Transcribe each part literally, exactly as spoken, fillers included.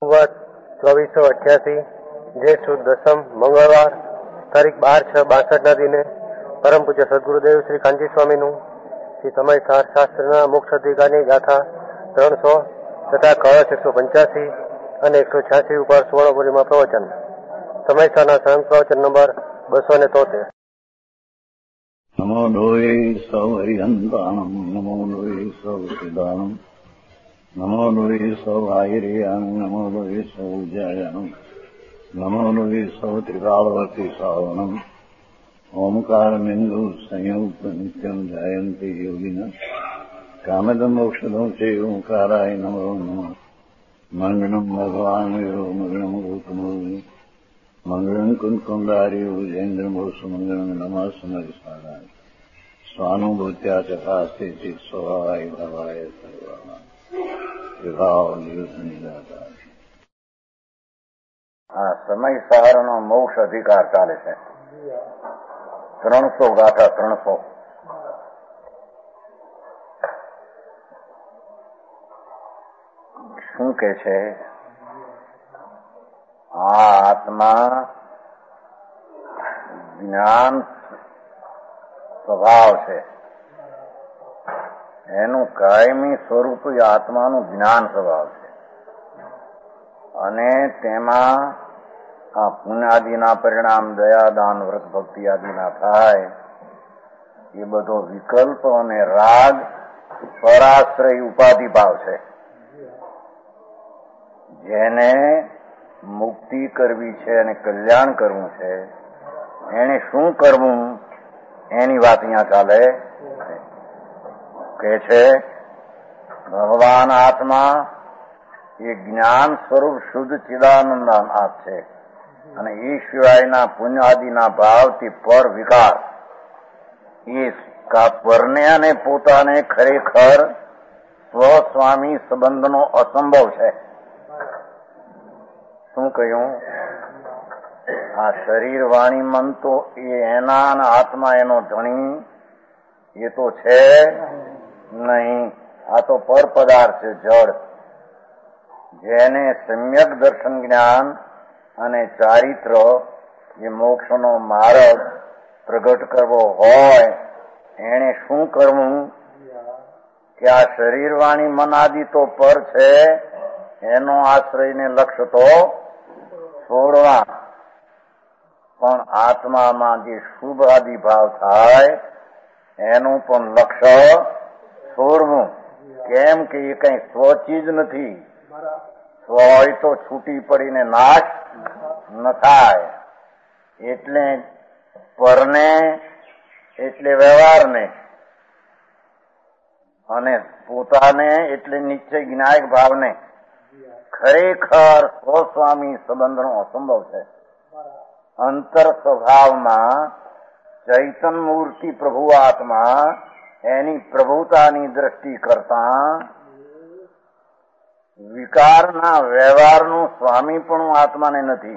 ચોવીસો અઠ્યાસી જે સુદ દસમ મંગળવાર તારીખ બાર છ બાસઠના દિને પરમ પૂજ્ય સદગુરુદેવ શ્રી કાંચી સ્વામીનું શ્રી સમય સાર શાસ્ત્રના મોક્ષ અધિકારની ગાથા ત્રણસો તથા કળશ એકસો પંચ્યાસી અને એકસો છ્યાસી ઉપર સુવર્ણપુરીમાં પ્રવચન. સમયસારના સ્વયં પ્રવચન નંબર બસો ને તોતેર. નમો લોહી સૌ હરિહંતાણમ નમો લોહી સૌ સિદ્ધાણમ નમો લોહી સૌ આયર્યાણ નમો લોહી સૌ જયાણમ નમો લોહી સૌ ત્રિકાળવતી સાવણમ ઓમકાર બિંદુ સંયુક્ત નિત્યમ જયંતી યોગિના કામદ મોક્ષદો છે ઓંકારાય નમો નમઃ. મંગળમ ભગવાન વિરો મંગળમ ગૌતમો મંગળમ કુંકુંડાર્યો જૈન્દ્રમોષ મંગળમ નમઃ સમયસારાય સ્વાનુભૂત્યા ચકાસ્તે ચિત સ્વભાવાય ભવાય સર્વા વિભાવ નિયુદ્ધની ગાતા. આ સમય સહારાનો મોક્ષ અધિકાર ચાલે છે. ત્રણસો ગાથા ત્રણસો. શું કે છે? આ આત્મા જ્ઞાન સ્વભાવ છે. એનું કાયમી સ્વરૂપ આત્માનું જ્ઞાન સ્વભાવ છે. અને તેમાં આ પુણ્યાદિના પરિણામ દયા દાન વ્રત ભક્તિ આદિના થાય એ બધો વિકલ્પ અને રાગ પરાશ્રય ઉપાધિ ભાવ છે. જેને મુક્તિ કરવી છે અને કલ્યાણ કરવું છે એને શું કરવું એની વાત અહીંયા ચાલે કે છે. ભગવાન આત્મા એ જ્ઞાન સ્વરૂપ શુદ્ધ ચિદાનંદ આત્મા છે અને એ સિવાયના પુણ્યાદિના ભાવથી પર વિકાર એ પરને અને પોતાને ખરેખર સ્વસ્વામી સંબંધનો અસંભવ છે. શું કહ્યું? આ શરીર વાણી મન તો એ એના આત્મા એનો ધણી એ તો છે નહીં. આ તો પર પદાર્થ છે, જળ. જેને સમ્યક દર્શન જ્ઞાન અને ચારિત્ર એ મોક્ષનો માર્ગ પ્રગટ કરવો હોય એને શું કરવું કે આ શરીર વાણી મન આદિ તો પર છે એનો આશ્રયને લક્ષ્ય તો છોડવા, પણ આત્મામાં જે શુભ આદિ ભાવ થાય એનું પણ લક્ષ્ય છોડવું. કેમ કે એ કઈ સ્વચીજ નથી. સ્વ હોય તો છૂટી પડીને નાશ ન થાય. એટલે પરને એટલે વ્યવહારને અને પોતાને એટલે નિશ્ચય જ્ઞાયક ભાવને ખરેખર સ્વસ્વામી સંબંધનો અસંભવ છે. અંતર સ્વભાવમાં ચૈતન મૂર્તિ પ્રભુ આત્મા એની પ્રભુતાની દ્રષ્ટિ કરતા વિકારના વ્યવહારનું સ્વામી પણ આત્માને નથી.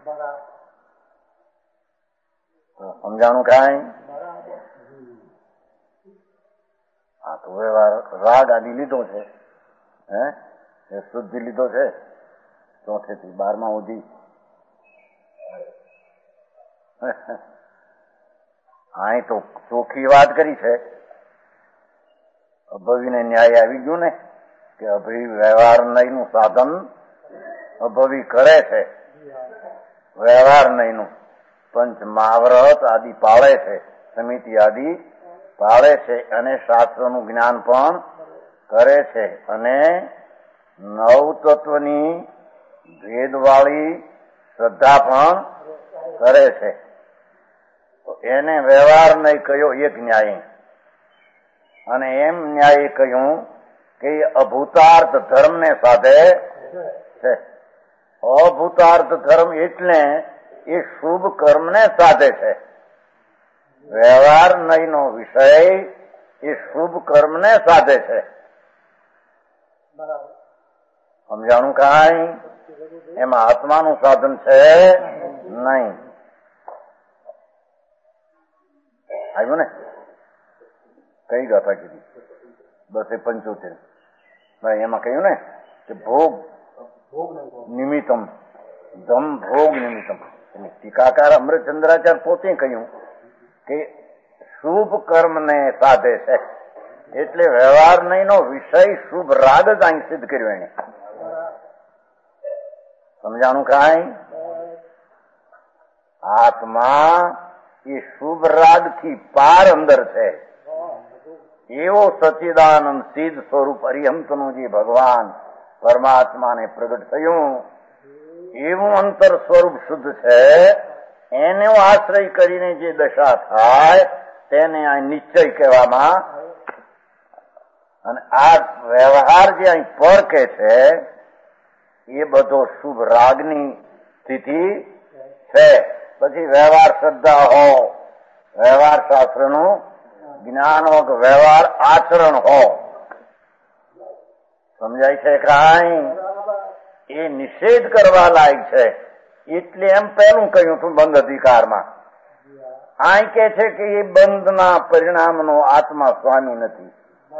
સમજાણું કાંઈ? આ તો વ્યવહાર રાગ આદિ લીધો છે, હે એ શુદ્ધિ લીધો છે ચોથે થી બારમા સુધી. અહીં તો ચોખ્ખી વાત કરી છે. અભવીને ન્યાય આવી ગયું ને કે અભવી વ્યવહાર નહીંનું સાધન અભવી કરે છે. વ્યવહાર નહીંનું પંચ મહાવ્રત આદિ પાળે છે, સમિતિ આદિ પાળે છે અને શાસ્ત્રનું જ્ઞાન પણ કરે છે અને નવ તત્વની ભેદવાળી શ્રદ્ધા પણ કરે છે. તો એને વ્યવહાર નહીં કહ્યો એક ન્યાય. અને એમ ન્યાય કહ્યું કે અભૂતાર્થ ધર્મને સાધે છે. અભૂતાર્થ ધર્મ એટલે એ શુભ કર્મને સાધે છે. વ્યવહાર નહીંનો વિષય એ શુભ કર્મને સાધે છે. સમજાણું કાંઈ? એમાં આત્માનું સાધન છે નહીં. આવ્યું ને? કઈ ગાથા કીધી? બસે પંચોતેર. ભાઈ એમાં કહ્યું ને કે ભોગ નિમિત્તમ, ધમ ભોગ નિમિત્તમ. ટીકાકાર અમૃતચંદ્રાચાર્ય પોતે કહ્યું કે શુભ કર્મને સાધે છે, એટલે વ્યવહાર નહીંનો વિષય શુભ રાગ જ અહીં સિદ્ધ કર્યો એને. સમજાણું કાંઈ? આત્મા એ શુભ રાગ થી પાર અંદર છે. એવો સચ્ચિદાનંદ સિદ્ધ સ્વરૂપ અરિહંતનું જે ભગવાન પરમાત્માને પ્રગટ થયું, એવું અંતર સ્વરૂપ શુદ્ધ છે. એનો આશ્રય કરીને જે દશા થાય તેને આ નિશ્ચય કહેવામાં. અને આ વ્યવહાર જે અહીં પર કે છે એ બધો શુભ રાગની સ્થિતિ છે. પછી વ્યવહાર શ્રદ્ધા હો, વ્યવહાર શાસ્ત્રનું જ્ઞાન હો, વ્યવહાર આચરણ હો. સમજાય છે કાંઈ? એ નિષેધ કરવા લાયક છે. એટલે એમ પહેલું કહ્યું હતું બંધ અધિકારમાં. આ કે છે કે એ બંધના પરિણામનો આત્મા સ્વામી નથી.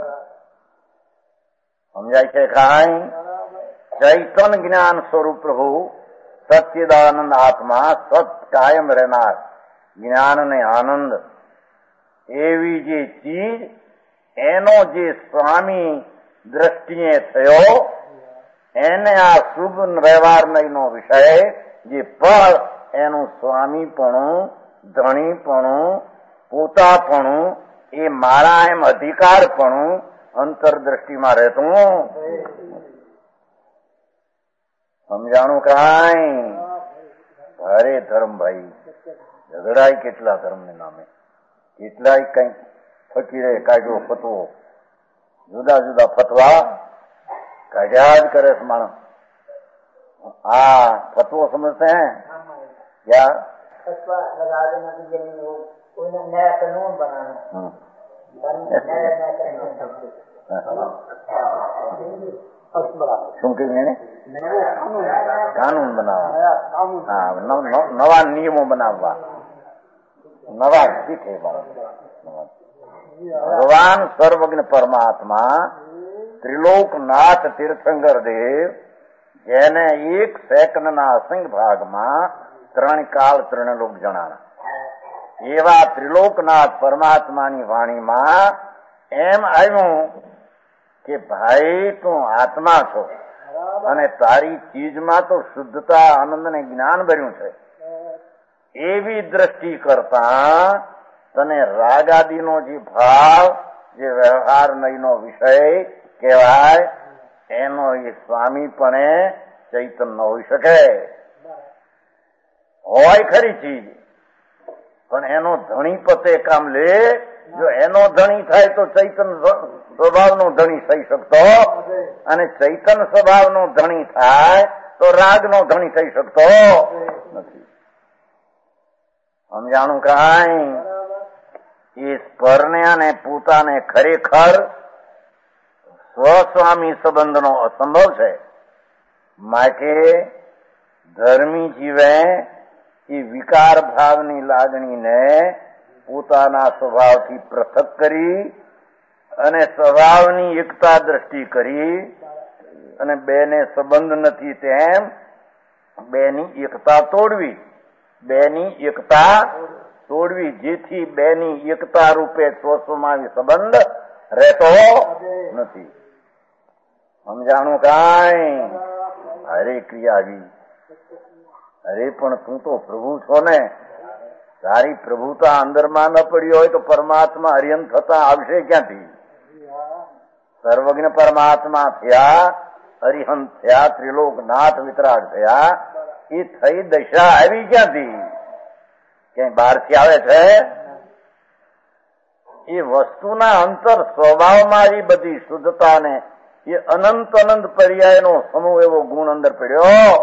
સમજાય છે કાંઈ? ચૈતન જ્ઞાન સ્વરૂપ પ્રભુ સચ્ચિદાનંદ આત્મા સત કાયમ રહેનાર જ્ઞાન ને આનંદ એવી જે ચીજ એનો જે સ્વામી દ્રષ્ટિએ થયો એને આ શુભ વ્યવહાર નહીંનો વિષય જે ફળ એનું સ્વામીપણું, ધણીપણું, પોતાપણું, એ મારા એમ અધિકારપણું અંતરદ્રષ્ટિમાં રહેતું. સમજાણું કાંઈ? અરે ધર્મ ભાઈ, ઝઘડાય કેટલા ધર્મને નામે, કેટલાય કઈક ફકીરે કાઢ્યો ફતવો, જુદા જુદા ફતવા કાઢ્યા જ કરે છે માણસ. આ ફતવો સમજते हैं क्या? फतवा लगा देना कि जमीन कोई नया कानून बनाना, શું કહ્યું એને? કાનૂન બનાવવા, હા, નવા નિયમો બનાવવા, નવા શીખે. ભગવાન સર્વજ્ઞ પરમાત્મા ત્રિલોકનાથ તીર્થંકર દેવ, જેને એક સેકન્ડના અસંખ્ય ભાગમાં ત્રણ કાળ ત્રણ લોક જણાણા, એવા ત્રિલોકનાથ પરમાત્માની વાણીમાં એમ આવ્યું કે ભાઈ તું આત્મા છો અને તારી ચીજમાં તો શુદ્ધતા, આનંદ ને જ્ઞાન ભર્યું છે. એવી દ્રષ્ટિ કરતા તને રાગાદીનો જે ભાવ, જે વ્યવહાર નહીંનો વિષય કહેવાય, એનો એ સ્વામીપણે ચૈતન ન હોઈ શકે. હોય ખરી ચીજ, પણ એનો ધણી પતે કામ લે. જો એનો ધણી થાય તો ચૈતન સ્વભાવનો ધણી થઈ શકતો, અને ચૈતન સ્વભાવનો ધણી થાય તો રાગનો ધણી થઈ શકતો નથી. સમજાણું કાંઈ? એ સ્પરને અને પોતાને ખરેખર સ્વસ્વામી સંબંધનો અસંભવ છે. માટે ધર્મી જીવે એ વિકાર ભાવની લાગણીને પોતાના સ્વભાવથી પૃથક કરી અને સ્વભાવની એકતા દ્રષ્ટિ કરી અને બેને સંબંધ નથી તેમ બેની એકતા તોડવી, બેની એકતા તોડવી, જેથી બેની એકતા રૂપે સ્વસ્વમાં સંબંધ રહેતો નથી. સમજાણું કાંઈ? હરે ક્રિયા આવી. અરે પણ તું તો પ્રભુ છો ને, તારી પ્રભુતા અંદરમાં ન પડી હોય તો પરમાત્મા હરિયન થતા આવશે ક્યાંથી? સર્વજ્ઞ પરમાત્મા થયા, હરિહંત થયા, ત્રિલોકનાથ વિતરાગ થયા, એ થઈ દશા આવી ક્યાંથી? ક્યાંય બહારથી આવે છે? એ વસ્તુના અંતર સ્વભાવમાં એ બધી શુદ્ધતા ને એ અનંત અનંત પર્યાયનો સમૂહ એવો ગુણ અંદર પડ્યો.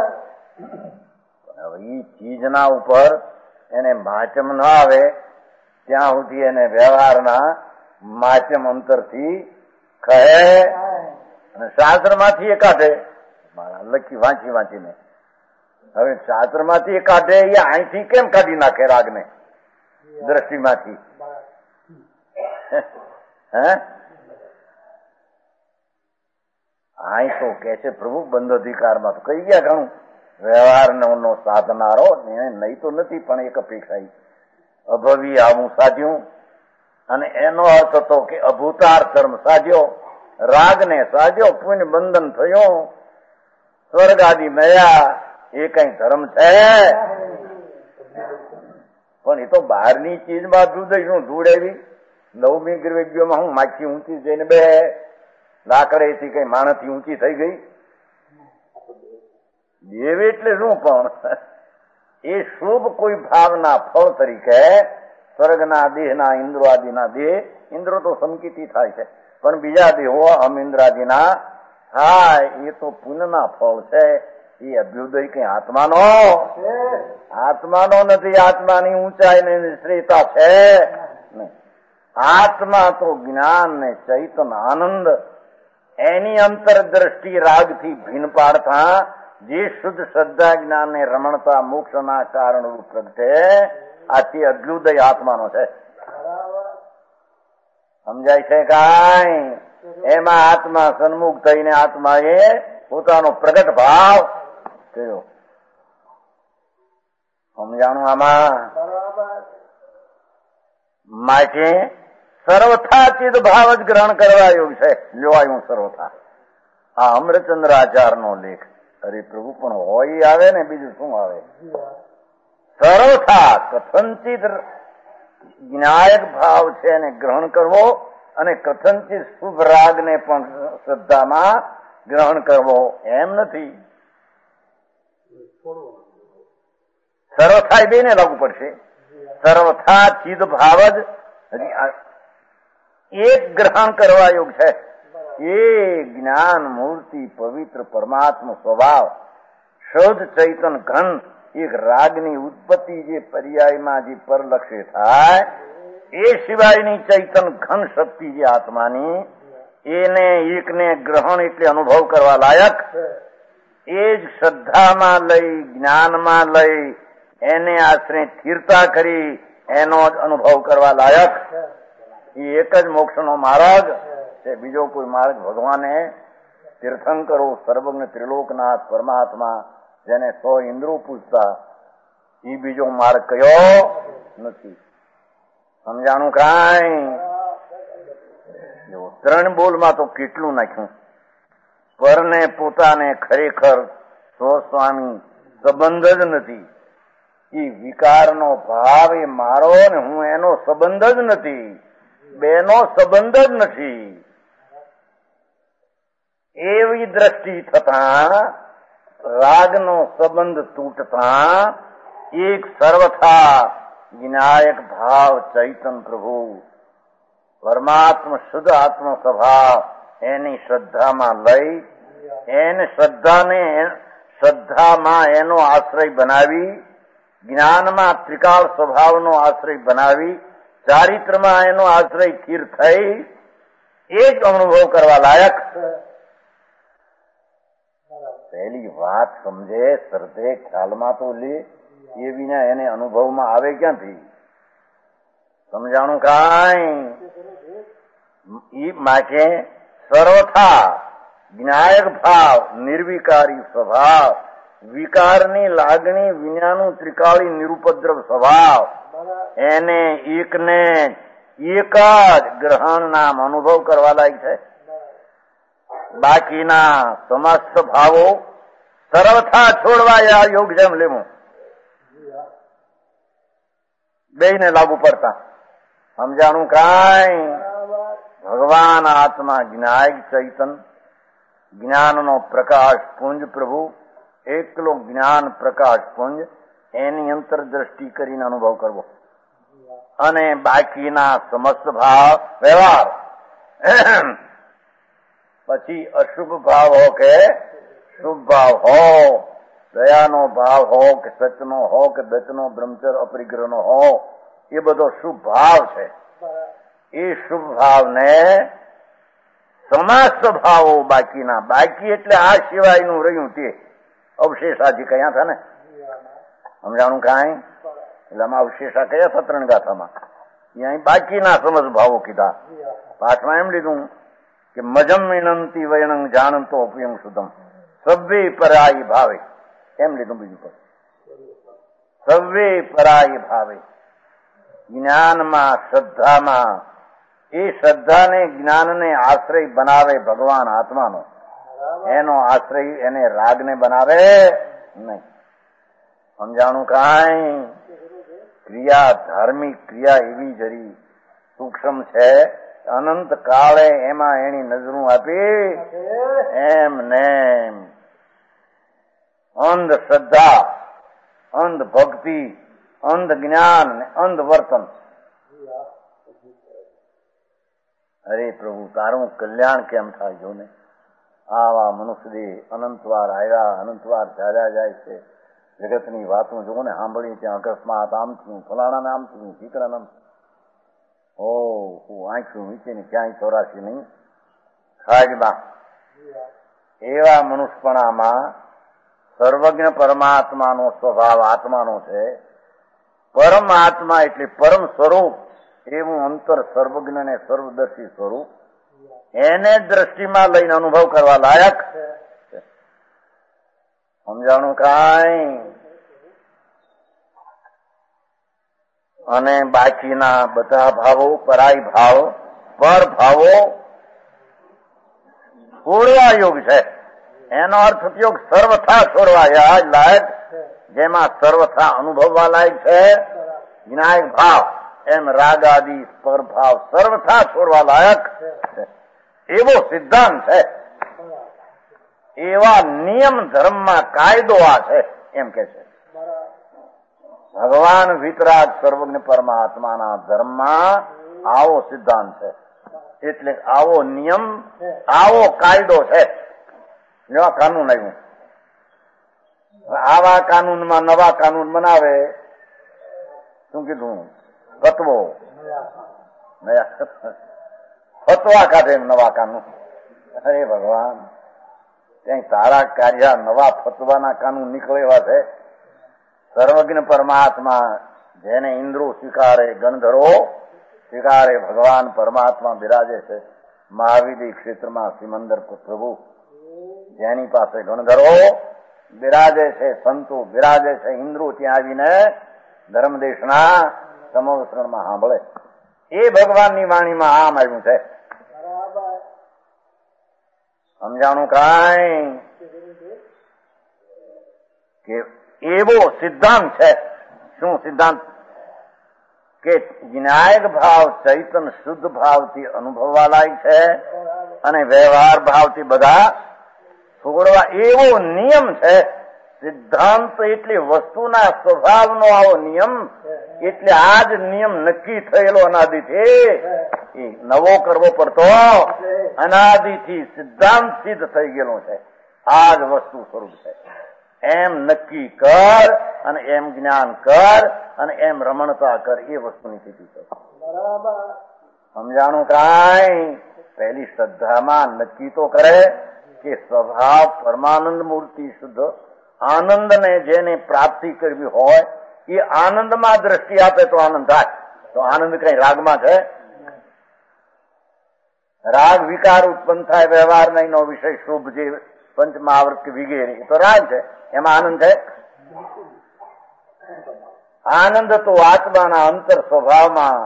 હવે એ ચીજના ઉપર એને માચમ ન આવે ત્યાં સુધી એને વ્યવહારના માચમ અંતરથી કહે અને શાસ્ત્રમાંથી એ કાઢે. લખી વાંચી વાંચીને હવે શાસ્ત્રમાંથી એ કાઢે, એ અહીંથી કેમ કાઢી નાખે રાગને દ્રષ્ટિમાંથી? હે અહીં તો કે છે પ્રભુ બંધ અધિકારમાં તો કહી ગયા ઘણું વ્યવહારનો સાધનારો નહીં તો નથી, પણ એક અપેક્ષા અભવી આવું સાધ્યું, અને એનો અર્થ હતો કે અભૂતાર ધર્મ સાધ્યો, રાગને સાધ્યો, પુણ્ય બંધન થયો, સ્વર્ગ આદિ મળ્યા. એ કઈ ધર્મ છે? પણ એ તો બહારની ચીજમાં દૂધ શું ધૂળ એવી નવમી ગૃહમાં હું માછી ઊંચી જઈને બે લાકડેથી કઈ માણસથી ઊંચી થઈ ગઈ. દેવ એટલે શું? પણ એ શુભ કોઈ ભાવના ફળ તરીકે સ્વર્ગના દેહના ઇન્દ્રો આદિના દેહ, ઇન્દ્રો તો સંકિતી થાય છે, પણ બીજા દેહો અમ ઇન્દ્રાદિના થાય એ તો પુણ્યના ફળ છે. એ અભ્યુદય કઈ આત્માનો આત્માનો નથી. આત્માની ઊંચાઈ ને નિશ્રેતા છે. આત્મા તો જ્ઞાન ને ચૈતન આનંદ, એની અંતરદ્રષ્ટિ રાગથી ભીન પાડતા જે શુદ્ધ શ્રદ્ધા જ્ઞાન ને રમણતા મોક્ષના કારણરૂપ પ્રગટે, આથી અભ્યુદય આત્માનો છે. સમજાય છે કાંઈ? એમાં આત્મા સન્મુખ થઈને આત્માએ પોતાનો પ્રગટ ભાવ કર્યો. સમજાણું આમાં? માટે સર્વથા ચિદ ભાવ જ ગ્રહણ કરવા યોગ છે. લેવાયું સર્વથા. આ અમરચંદ્રાચાર નો લેખ. અરે પ્રભુ, પણ હોય આવે ને બીજું શું આવે? સર્વથા કથનચિત જ્ઞાયક ભાવ છે એને ગ્રહણ કરવો, અને કથનચિત શુભ રાગ ને પણ શ્રદ્ધામાં ગ્રહણ કરવો એમ નથી. સર્વથા બે ને લાગુ પડશે. સર્વથા ચિદ ભાવ જ એક ગ્રહણ કરવા યોગ છે. એ જ્ઞાન મૂર્તિ પવિત્ર પરમાત્મા સ્વભાવ શુદ્ધ ચૈતન ઘન એક રાગની ઉત્પત્તિ જે પર્યાયમાં જે પરલક્ષે થાય, એ સિવાયની ચૈતન ઘન શક્તિ જે આત્માની, એને એકને ગ્રહણ એટલે અનુભવ કરવા લાયક, એ જ શ્રદ્ધામાં લઈ જ્ઞાનમાં લઈ એને આશ્રય સ્થિરતા કરી એનો જ અનુભવ કરવા લાયક. એ એક જ મોક્ષનો માર્ગ છે. બીજો કોઈ માર્ગ ભગવાને તીર્થંકરો સર્વજ્ઞ ત્રિલોકનાથ પરમાત્મા જેને સો ઇન્દ્રો પૂછતા, એ બીજો માર્ગ કયો નથી. સમજાણું કાંઈ? ત્રણ બોલમાં તો કેટલું નાખ્યું. પરને પોતાને ખરેખર સ્વસ્વામી સંબંધ જ નથી. એ વિકારનો ભાવ એ મારો ને હું એનો સંબંધ જ નથી. બેનો સંબંધ જ નથી. એવી દ્રષ્ટિ થતા રાગનો સંબંધ તૂટતા એક સર્વથા વિનાયક ભાવ ચૈતન પ્રભુ પરમાત્મા શુદ્ધ આત્મ સ્વભાવ એની શ્રદ્ધામાં લઈ, એને શ્રદ્ધાને શ્રદ્ધામાં એનો આશ્રય બનાવી, જ્ઞાનમાં ત્રિકાળ સ્વભાવનો આશ્રય બનાવી, ચારિત્રમાં એનો આશ્રય સ્થિર થઈ, એ જ અનુભવ કરવા લાયક. પહેલી વાત સમજે, શ્રદ્ધે ખ્યાલમાં તો લે, એ વિના એને અનુભવમાં આવે ક્યાંથી? સમજાણું કાંઈ? ઈ માટે સર્વથા જ્ઞાયક ભાવ નિર્વિકારી સ્વભાવ, વિકારની લાગણી વિનાનું ત્રિકાળી નિરુપદ્રવ સ્વભાવ, એને એકને એક જ ગ્રહણ નામ અનુભવ કરવા લાયક છે. બાકીના સમસ્ત ભાવો સર્વથા છોડવા આ યોગ જેમ લેવું બે ને લાગુ પડતા. સમજાણું કાંઈ? ભગવાન આત્મા જ્ઞાયક ચૈતન, જ્ઞાનનો પ્રકાશ પુંજ પ્રભુ, એકલો જ્ઞાન પ્રકાશ પુંજ, એની અંતરદ્રષ્ટિ કરીને અનુભવ કરવો, અને બાકીના સમસ્ત ભાવ વ્યવહાર. પછી અશુભ ભાવ હો કે શુભ ભાવ હો, દયાનો ભાવ હો કે સચનો હો કે દચનો બ્રહ્મચર અપરિગ્રહનો હો, એ બધો શુભ ભાવ છે. એ શુભ ભાવને સમસ્ત ભાવો બાકીના, બાકી એટલે આ સિવાયનું રહ્યું તે અવશેષાથી કયા હતા ને? સમજાણું કાંઈ? એટલે આમાં અવશેષા કયા હતા ત્રણ ગાથામાં? અહીં બાકીના સમસ્ત ભાવો કીધા. પાઠમાં એમ લીધું કે મજમ વિનંતી વયણંગ જાણતો અપયંગ સુધમ સર્વે પરાય ભાવે એમ લીધું બીજું પર સર્વે પરાય ભાવે જ્ઞાનમાં શ્રદ્ધામાં એ શ્રદ્ધાને જ્ઞાનને આશ્રય બનાવે ભગવાન આત્માનો એનો આશ્રય એને રાગને બનાવે નહીં. સમજાણું કાંઈ ક્રિયા ધાર્મિક ક્રિયા એવી જરી સૂક્ષ્મ છે અનંત કાળે એમાં એની નજરું આપી એમ ને અંધ શ્રદ્ધા અંધ ભક્તિ અંધ જ્ઞાન ને અંધ વર્તન. અરે પ્રભુ તારું કલ્યાણ કેમ થાય જો ને. આવા મનુષ્ય દેહ અનંતવાર આવ્યા અનંતવાર ચાલ્યા જાય છે. જગતની વાતો જો ને સાંભળી ત્યાં અકસ્માત આમ થયું ફલાણા આમ થયું દીકરા નામ ઓ આંખ્યું વીચીને ક્યાંય ચોરાશી નહીં ખાજમાં. એવા મનુષ્યપણામાં સર્વજ્ઞ પરમાત્માનો સ્વભાવ આત્માનો છે. પરમાત્મા એટલે પરમ સ્વરૂપ એવું અંતર સર્વજ્ઞ ને સર્વદર્શી સ્વરૂપ એને દ્રષ્ટિમાં લઈને અનુભવ કરવા લાયક. સમજાણું કાંઈ. અને બાકીના બધા ભાવો પરાય ભાવ પર ભાવો છોડવા યોગ છે. એનો અર્થ ઉપયોગ સર્વથા છોડવા લાયક જેમાં સર્વથા અનુભવવા લાયક છે વિનાયક ભાવ એમ રાગ આદિ પર ભાવ સર્વથા છોડવા લાયક એવો સિદ્ધાંત છે. એવા નિયમ ધર્મમાં કાયદો આ છે એમ કે છે. ભગવાન વિતરાગ સર્વજ્ઞ પરમાત્માના ધર્મમાં આવો સિદ્ધાંત છે. એટલે આવો નિયમ આવો કાયદો છે. નવા કાનૂન આવ્યું. આવા કાનૂનમાં નવા કાનૂન બનાવે શું કીધું ફતવો ફતવા કાઢે નવા કાનૂન. અરે ભગવાન ત્યાં તારા કાર્ય નવા ફતવાના કાનૂન નીકળે એવા છે. સર્વજ્ઞ પરમાત્મા જેને ઇન્દ્રો સ્વીકારે ગણધરો સ્વીકારે ભગવાન પરમાત્મા બિરાજે છે. મહાવીર ક્ષેત્રમાં સિમંદર પ્રભુ જેની પાસે ગણધરો બિરાજે છે સંતો બિરાજે છે ઇન્દ્રો ત્યાં આવીને ધર્મદેશના સમવસ્ત્રણમાં સાંભળે. એ ભગવાનની વાણીમાં આમ આવ્યું છે. સમજાણું કાંઈ કે એવો સિદ્ધાંત છે. શું સિદ્ધાંત કે વિનાયક ભાવ ચૈતન શુદ્ધ ભાવથી અનુભવવા લાયક છે અને વ્યવહાર ભાવથી બધા છોડવા એવો નિયમ છે. સિદ્ધાંત એટલે વસ્તુના સ્વભાવનો આવો નિયમ. એટલે આ જ નિયમ નક્કી થયેલો અનાદિથી એ નવો કરવો પડતો અનાદિથી સિદ્ધાંત સિદ્ધ થઈ ગયેલો છે. આ જ વસ્તુ સ્વરૂપ છે. એમ નક્કી કર અને એમ જ્ઞાન કર અને એમ રમણતા કર એ વસ્તુની સ્થિતિ છે. સમજાણું કાંઈ. પહેલી શ્રદ્ધામાં નક્કી તો કરે કે સ્વભાવ પરમાનંદ મૂર્તિ શુદ્ધ આનંદને જેને પ્રાપ્તિ કરવી હોય એ આનંદમાં દ્રષ્ટિ આપે તો આનંદ થાય. તો આનંદ કઈ રાગમાં છે? રાગ વિકાર ઉત્પન્ન થાય વ્યવહાર નહીં નો વિષય શુભ જે પંચમહાવૃત વિગેરે એ તો રાગ છે. એમાં આનંદ છે? આનંદ તો આત્માના અંતર સ્વભાવમાં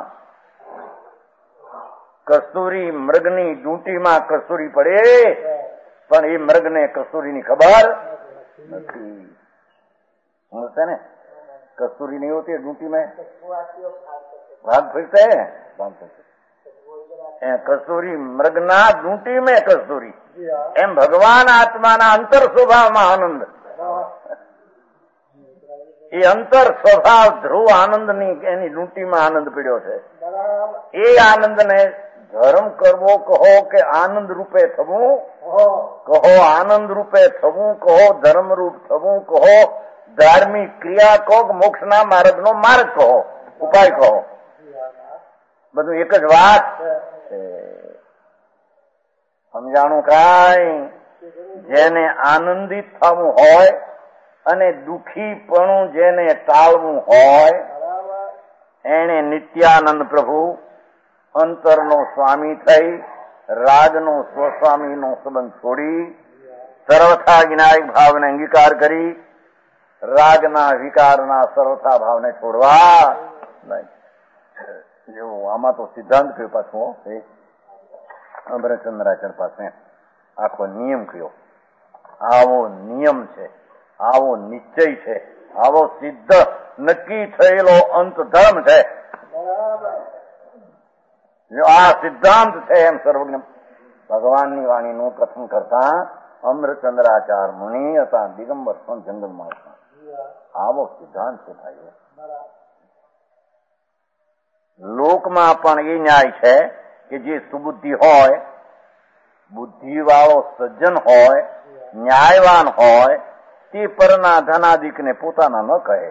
કસ્તુરી મૃગની ડૂંટીમાં કસ્તુરી પડે પણ એ મૃગને કસ્તુરીની ખબર નથી. समझते ने कस्तूरी नहीं होती है ड्यूटी में भाग फिरते हैं भाग फिरते कस्तूरी मृगना ड्यूटी में कस्तूरी एम भगवान आत्मा ना अंतर स्वभाव में आनंद ये अंतर स्वभाव ध्रुव आनंद नी एनी ड्यूटी में आनंद पीड़ो है. ये आनंद ने धर्म करवो कहो के आनंद रूपे थवू कहो आनंद रूपे थवू कहो धर्म रूप थवू कहो धार्मिक क्रिया कहो मोक्ष ना मार्ग नो मार्ग कहो उपाय कहो બધું એક જ વાત છે. સમજાણું કાંઈ. જેને આનંદિત થવું હોય અને દુઃખીપણું જેને ટાળવું હોય એને નિત્યાનંદ પ્રભુ અંતરનો સ્વામી થઈ રાગનો સ્વસ્વામીનો સંબંધ છોડી સર્વથા જ્ઞાયક ભાવને અંગીકાર કરી રાગના વિકારના સર્વથા ભાવને છોડવા નહીં. જેવું આમાં તો સિદ્ધાંત કયો પાછો અમરચંદ્રાચાર્ય પાસે આખો નિયમ કયો. આવો નિયમ છે, આવો નિશ્ચય છે, આવો સિદ્ધ નક્કી થયેલો અંત ધર્મ છે. આ સિદ્ધાંત છે એમ સર્વજ્ઞ ભગવાનની વાણીનું કથન કરતા અમરચંદ્રાચાર્ય મુનિ હતા દિગંબર પણ જંગલમાં હતા. આવો સિદ્ધાંત છે ભાઈઓ. લોકમાં પણ એ ન્યાય છે કે જે સુબુદ્ધિ હોય, બુદ્ધિ વાળો સજ્જન હોય, ન્યાયવાન હોય તે પરના ધનાદિકને પોતાના ન કહે.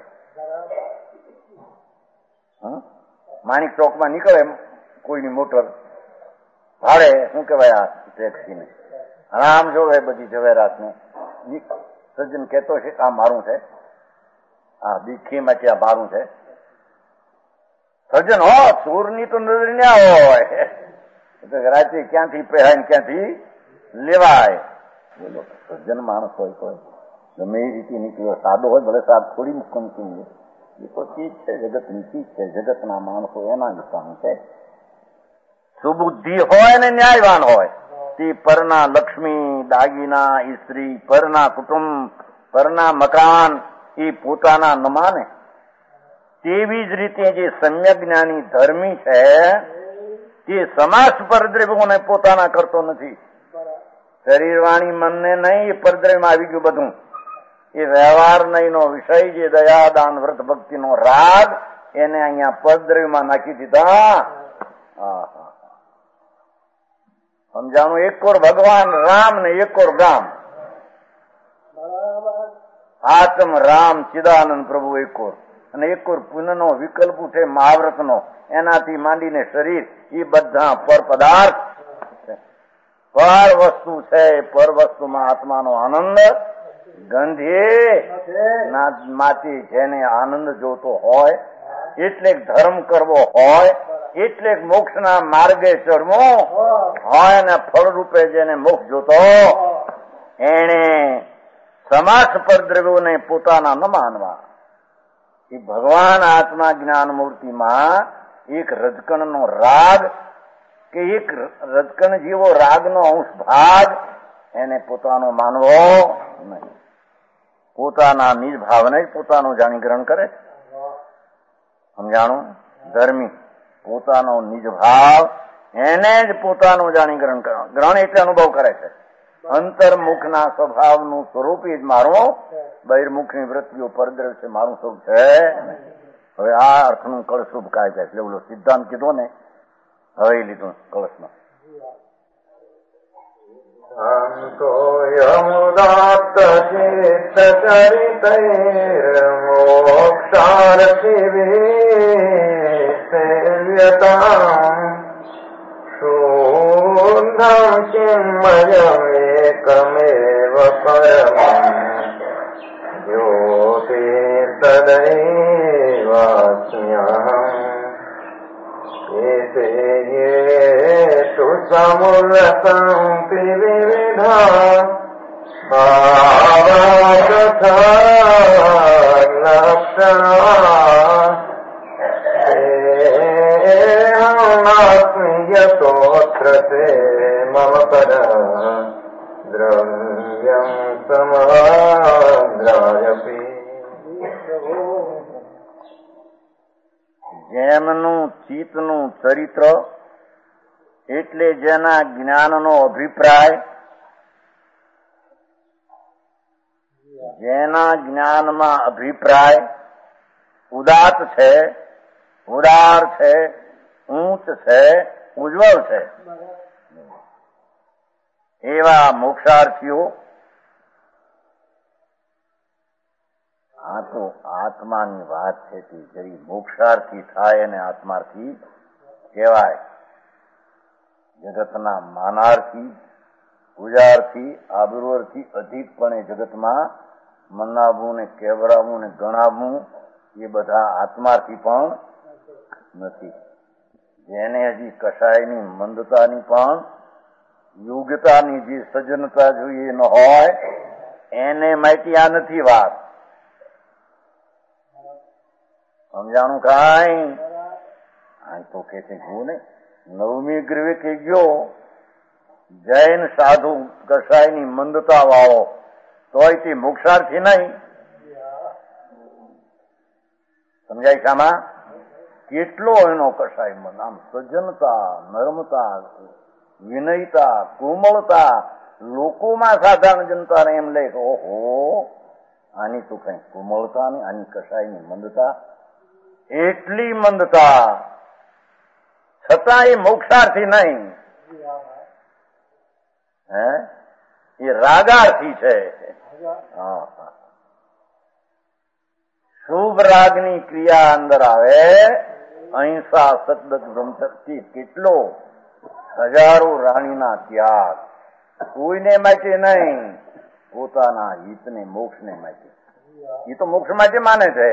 માણિક ચોકમાં નીકળે કોઈની મોટર ભાડે, શું કહેવાય આ ટેક્સીને, આરામ જોવે બધી જવેરાતને, સજ્જન કહેતો છે આ મારું છે, આ દીખીમાં કે આ મારું છે. સજ્જન હો ચોરની તો નજર ના હોય, રાતે ક્યાંથી પહેરાય ક્યાંથી લેવાય. બોલો સજ્જન માણસ હોય કોઈ ગમે એ રીતે નીકળ્યો, સાદો હોય ભલે સાદ થોડી મુકમતી, એ તો ચીજ છે, જગતની ચીજ છે, જગતના માણસો એના વિસ્તાર છે. સુબુદ્ધિ હોય ને ન્યાયવાન હોય તે પરના લક્ષ્મી, દાગીના, સ્ત્રી, પરના કુટુંબ, પરના મકાન એ પોતાના ન માને. તેવી જ રીતે જે સમ્યક જ્ઞાની ધર્મી છે તે સમાજ પરદ્રવ્યોને પોતાના કરતો નથી. શરીર વાણી મનને નહીં, એ પરદ્રવ્યમાં આવી ગયું બધું. એ વ્યવહાર નહીંનો વિષય જે દયા દાન વ્રત ભક્તિનો રાગ એને અહીંયા પરદ્રવ્યમાં નાખી દીધા. સમજાણું? એક કોર ભગવાન રામ ને એક કોર ગામ. આત્મ રામ ચિદાનંદ પ્રભુ એક કોર, અને એક કોર પુનઃનો વિકલ્પ ઉઠે મહાવ્રતનો, એનાથી માંડીને શરીર એ બધા પર પદાર્થ છે. પર વસ્તુ છે, પર વસ્તુમાં આત્માનો આનંદ ગંધે માટે જેને આનંદ જોતો હોય, એટલે ધર્મ કરવો હોય, એટલે મોક્ષના માર્ગે ચડવો હોય ને ફળ રૂપે જેને મોક્ષ જોતો એને સમાસ પર દ્રવ્યોને પોતાના ન માનવા. એ ભગવાન આત્મા જ્ઞાન મૂર્તિમાં એક રજકણનો રાગ કે એક રજકણ જેવો રાગનો અંશ ભાગ એને પોતાનો માનવો નહીં. પોતાના નિજ ભાવને જ પોતાનું જાણી ગ્રહણ કરે. સમજાણું? ધર્મી પોતાનો નિજ ભાવ એને જ પોતાનું જાણી ગ્રહણ કરે. ગ્રહણ એટલે અનુભવ કરે છે. અંતર્મુખના સ્વભાવનું સ્વરૂપ જ મારું, બહિર્મુખની વૃત્તિઓ પરદ્રવ્ય છે મારું સ્વરૂપ છે. હવે આ અર્થનું કળશરૂપ કાય છે. ઓલો સિદ્ધાંત કીધો ને, હવે લીધું કળશમાં. અંતો યમુદાત્ત ચિત્ત ચરિતૈર્મોક્ષાર્થી વિસેવ્યતામ શુદ્ધં ચિન્મયમેકમેવ પરમં જ્યોતિર્તદૈવાસ્મ્યહં એતે યેષુ સમુલ્લસંતિ વિવિધા ભાવા તથા લક્ષણા એહમસ્મિ યતોત્ર તે મમ પર દ્રવ્યં સમદ્રાયપી. જેમનું ચિત્તનું ચરિત્ર એટલે જેના જ્ઞાનનો અભિપ્રાય, જેના જ્ઞાનમાં અભિપ્રાય ઉદાત છે, ઉદાર છે, ઊંચ છે, ઉજ્જવળ છે, એવા મોક્ષાર્થીઓ આ તો આત્માની વાત છે. તે જરી મોક્ષાર્થી થાય અને આત્માર્થી કહેવાય. જગતના માનાર્થી, પૂજાર્થી, આબરૂઅર્થી અધિકપણે જગતમાં મનાવવું ને કહેવડાવવું ને ગણાવવું એ બધા આત્માર્થી પણ નથી. જેને હજી કશાયની મંદતાની પણ યોગ્યતાની જે સજ્જનતા જોઈએ ન હોય એને માહિતી આ નથી વાત. સમજાણું કાંઈ? આ તો કે છે જુઓ ને, નવમી ગ્રવે કે ગયો જૈન સાધુ કસાયની મંદતા વાળો તોય તે મોક્ષાર્થી નહીં. સમજાય શામાં? કેટલો એનો કસાય મન, આમ સજ્જનતા, નર્મતા, વિનયતા, કોમળતા, લોકોમાં સાધારણ જનતાને એમ લે કે ઓહો આની તો કઈ કોમળતા ને, આની કસાયની મંદતા, એટલી મંદતા છતાં એ મોક્ષાર્થી નહીં. હે એ રાગાર્થી છે. હા, શુભ રાગની ક્રિયા અંદર આવે. અહિંસા, સતત બ્રહ્મચર્ય, કેટલો હજારો રાણીના ત્યાગ, કોઈને માટે નહીં, પોતાના હિતને, મોક્ષને માટે. એ તો મોક્ષ માટે માને છે.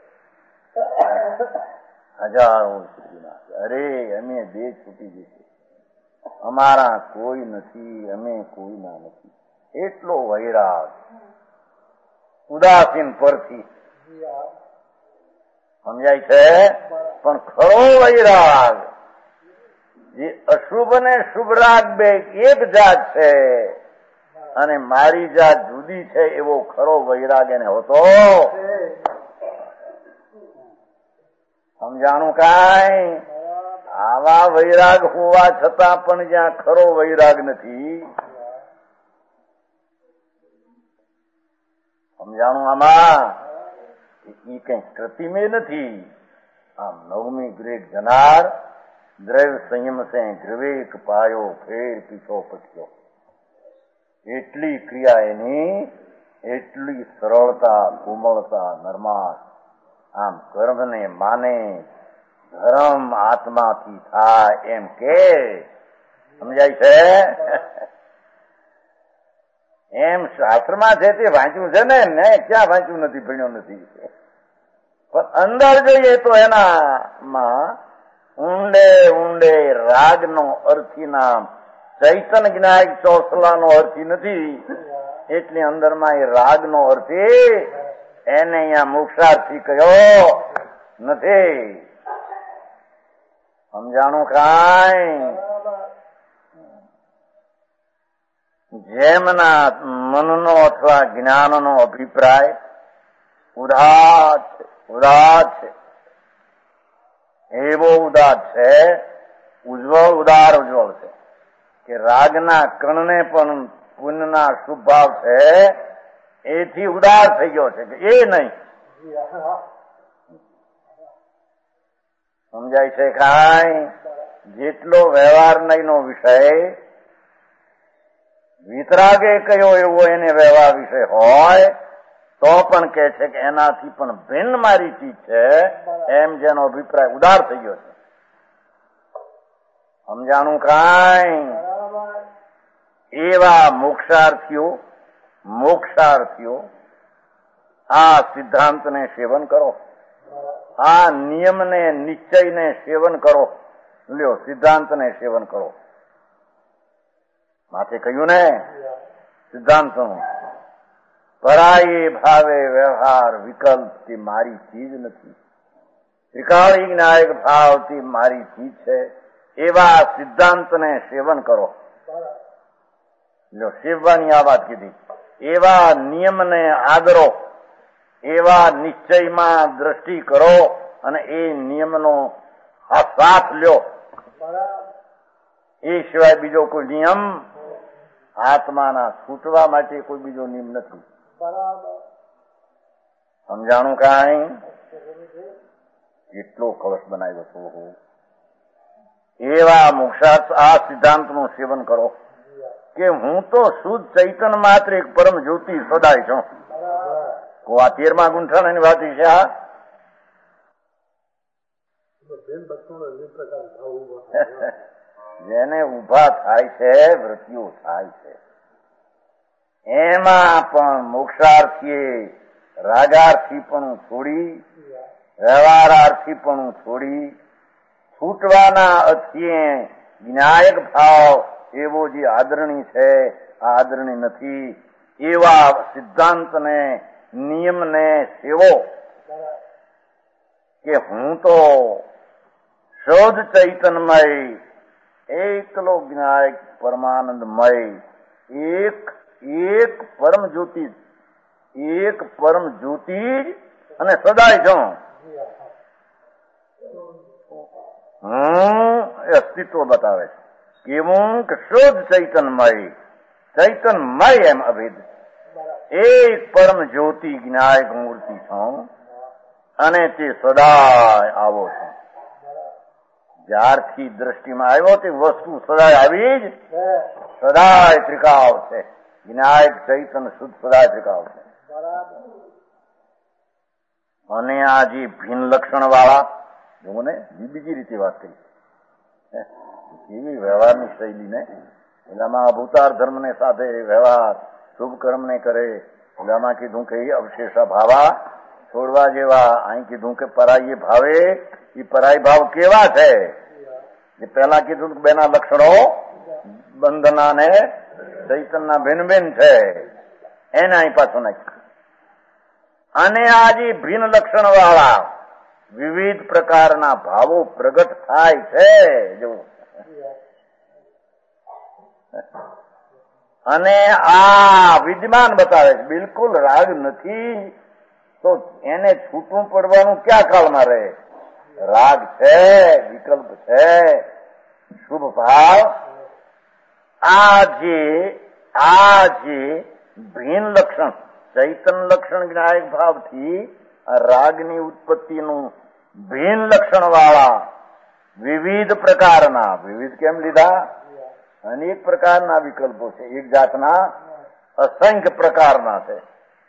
હજારો અરે અમે દેહ છૂટી જશે, અમારા કોઈ નથી, અમે કોઈના નથી, એટલો વૈરાગ ઉદાસીન પરથી. સમજાય છે? પણ ખરો વૈરાગ જે અશુભ ને શુભ રાગ બે એક જાત છે અને મારી જાત જુદી છે, એવો ખરો વૈરાગ એને હોતો. સમજાણું કાંઈ? આવા વૈરાગ હોવા છતાં પણ જ્યાં ખરો વૈરાગ નથી. સમજાણું? આમાં એ કઈ કૃતિમે નથી. આમ નવમી ગ્રેક જનાર દ્રવ્ય સંયમ સે ગ્રવેક પાયો ફેર પીછો પટ્યો. એટલી ક્રિયા એની, એટલી સરળતા, કોમળતા, નરમાશ, આમ કર્મને માને, ધર્મ આત્માથી થાય એમ કે. સમજાય છે? એમ શાસ્ત્રમાં છે તે વાંચ્યું છે ને, ને ક્યાં વાંચ્યું નથી, ભણ્યો નથી. પણ અંદર જોઈએ તો એનામાં ઊંડે ઊંડે રાગનો અર્થી નામ ચૈતન જ્ઞાયક ચોસલાનો અર્થી નથી. એટલે અંદરમાં એ રાગનો અર્થી એને અહીંયા મોક્ષાર્થી કયો નથી. સમજાણું કાંઈ? જેમના મનનો અથવા જ્ઞાનનો અભિપ્રાય ઉદાત છે, ઉદાત છે, એવો ઉદાત છે, ઉજ્જવળ, ઉદાર ઉજ્જવળ છે કે રાગના કણને પણ પુણ્યના શુભ ભાવ છે, એથી ઉદાર થઈ ગયો છે કે એ નહીં. સમજાય છે કાંઈ? જેટલો વ્યવહાર નહીંનો વિષય વિતરાગે કયો એવો એને વ્યવહાર વિષય હોય તો પણ કે છે કે એનાથી પણ ભિન્ન મારી ચીજ છે, એમ જેનો અભિપ્રાય ઉદાર થઈ ગયો છે. સમજાણું કાંઈ? એવા મોક્ષાર્થીઓ મોક્ષાર્થીઓ આ સિદ્ધાંતને સેવન કરો, આ નિયમને નિશ્ચયને સેવન કરો. લ્યો, સિદ્ધાંતને સેવન કરો. માથે કહ્યું ને સિદ્ધાંતનું, પરાયે ભાવે વ્યવહાર વિકલ્પ તે મારી ચીજ નથી, ત્રિકાળી જ્ઞાયક ભાવથી મારી ચીજ છે. એવા સિદ્ધાંતને સેવન કરો. જો સેવવાની આ વાત કીધી. એવા નિયમને આદરો, એવા નિશ્ચયમાં દ્રષ્ટિ કરો અને એ નિયમનો સાથ લ્યો. એ સિવાય બીજો કોઈ નિયમ આત્માના છૂટવા માટે કોઈ બીજો નિયમ નથી. સમજાણું કાંઈ? એટલો કળશ બનાવ્યો છો. એવા મોક્ષાર્થ આ સિદ્ધાંતનું સેવન કરો કે હું તો શુદ્ધ ચૈતન માત્ર એક પરમ જ્યોતિ સદાય છું. આ તેરમા ગુંઠણ એની વાત છે. આ જેને ઉભા થાય છે, વૃત્તિઓ થાય છે, એમાં પણ મોક્ષાર્થીએ રાગાર્થી પણ છોડી, વ્યવહારાર્થી પણ છોડી, છૂટવાના અર્થીએ જ્ઞાયક ભાવ એવો જે આદરણી છે આ આદરણી નથી, એવા સિદ્ધાંતને નિયમને સેવો કે હું તો શુદ્ધ ચૈતન્યમય એકલો જ્ઞાયક પરમાનંદમય એક એક પરમ જ્યોતિ એક પરમ જ્યોતિ અને સદાય છું. હું એ અસ્તિત્વ બતાવે છે કેવું કે શુદ્ધ ચૈતન્યમય ચૈતન્યમય એમ અભેદ એક પરમ જ્યોતિ જ્ઞાયક મૂર્તિ છું અને તે સદાય આવો છું. જ્યારથી દ્રષ્ટિમાં આવ્યો તે વસ્તુ સદાય આવી જ સદાય ત્રિકાળ છે. વિનાયક ચૈતન્ય શુદ્ધ સદાય ત્રિકાળ છે. અને આ જે ભિન્ન લક્ષણ વાળા જો ને બીજી રીતે વાત કરી એવી વ્યવહારની શૈલી ને એલામાં અભૂતાર ધર્મ ને સાથે વ્યવહાર શુભ કર્મ ને કરે. એલામાં કીધું કે અવશેષા ભાવા છોડવા જેવા. અહીં કીધું કે પરાય ભાવે એ પરાય ભાવ કેવા છે? જે પહેલા કીધું કે બેના લક્ષણો બંધના ને ચૈતનના ભિન્ન ભિન્ન છે એને અહીં પાછું નાખ્યું. અને આ જે ભિન્ન લક્ષણ વાળા વિવિધ પ્રકારના ભાવો પ્રગટ થાય છે જો અને આ વિદ્યમાન બતાવે છે. બિલકુલ રાગ નથી તો એને છૂટું પડવાનું ક્યાં કાળમાં રહે? રાગ છે, વિકલ્પ છે, શુભ ભાવ. આ જે આ જે ભિન્ન લક્ષણ ચૈતન્ય લક્ષણ જ્ઞાયક ભાવથી રાગની ઉત્પત્તિનું ભિન્ન લક્ષણ વાળા વિવિધ પ્રકારના વિવિધ કેમ લીધા? અનેક પ્રકારના વિકલ્પો છે. એક જાતના અસંખ્ય પ્રકારના છે.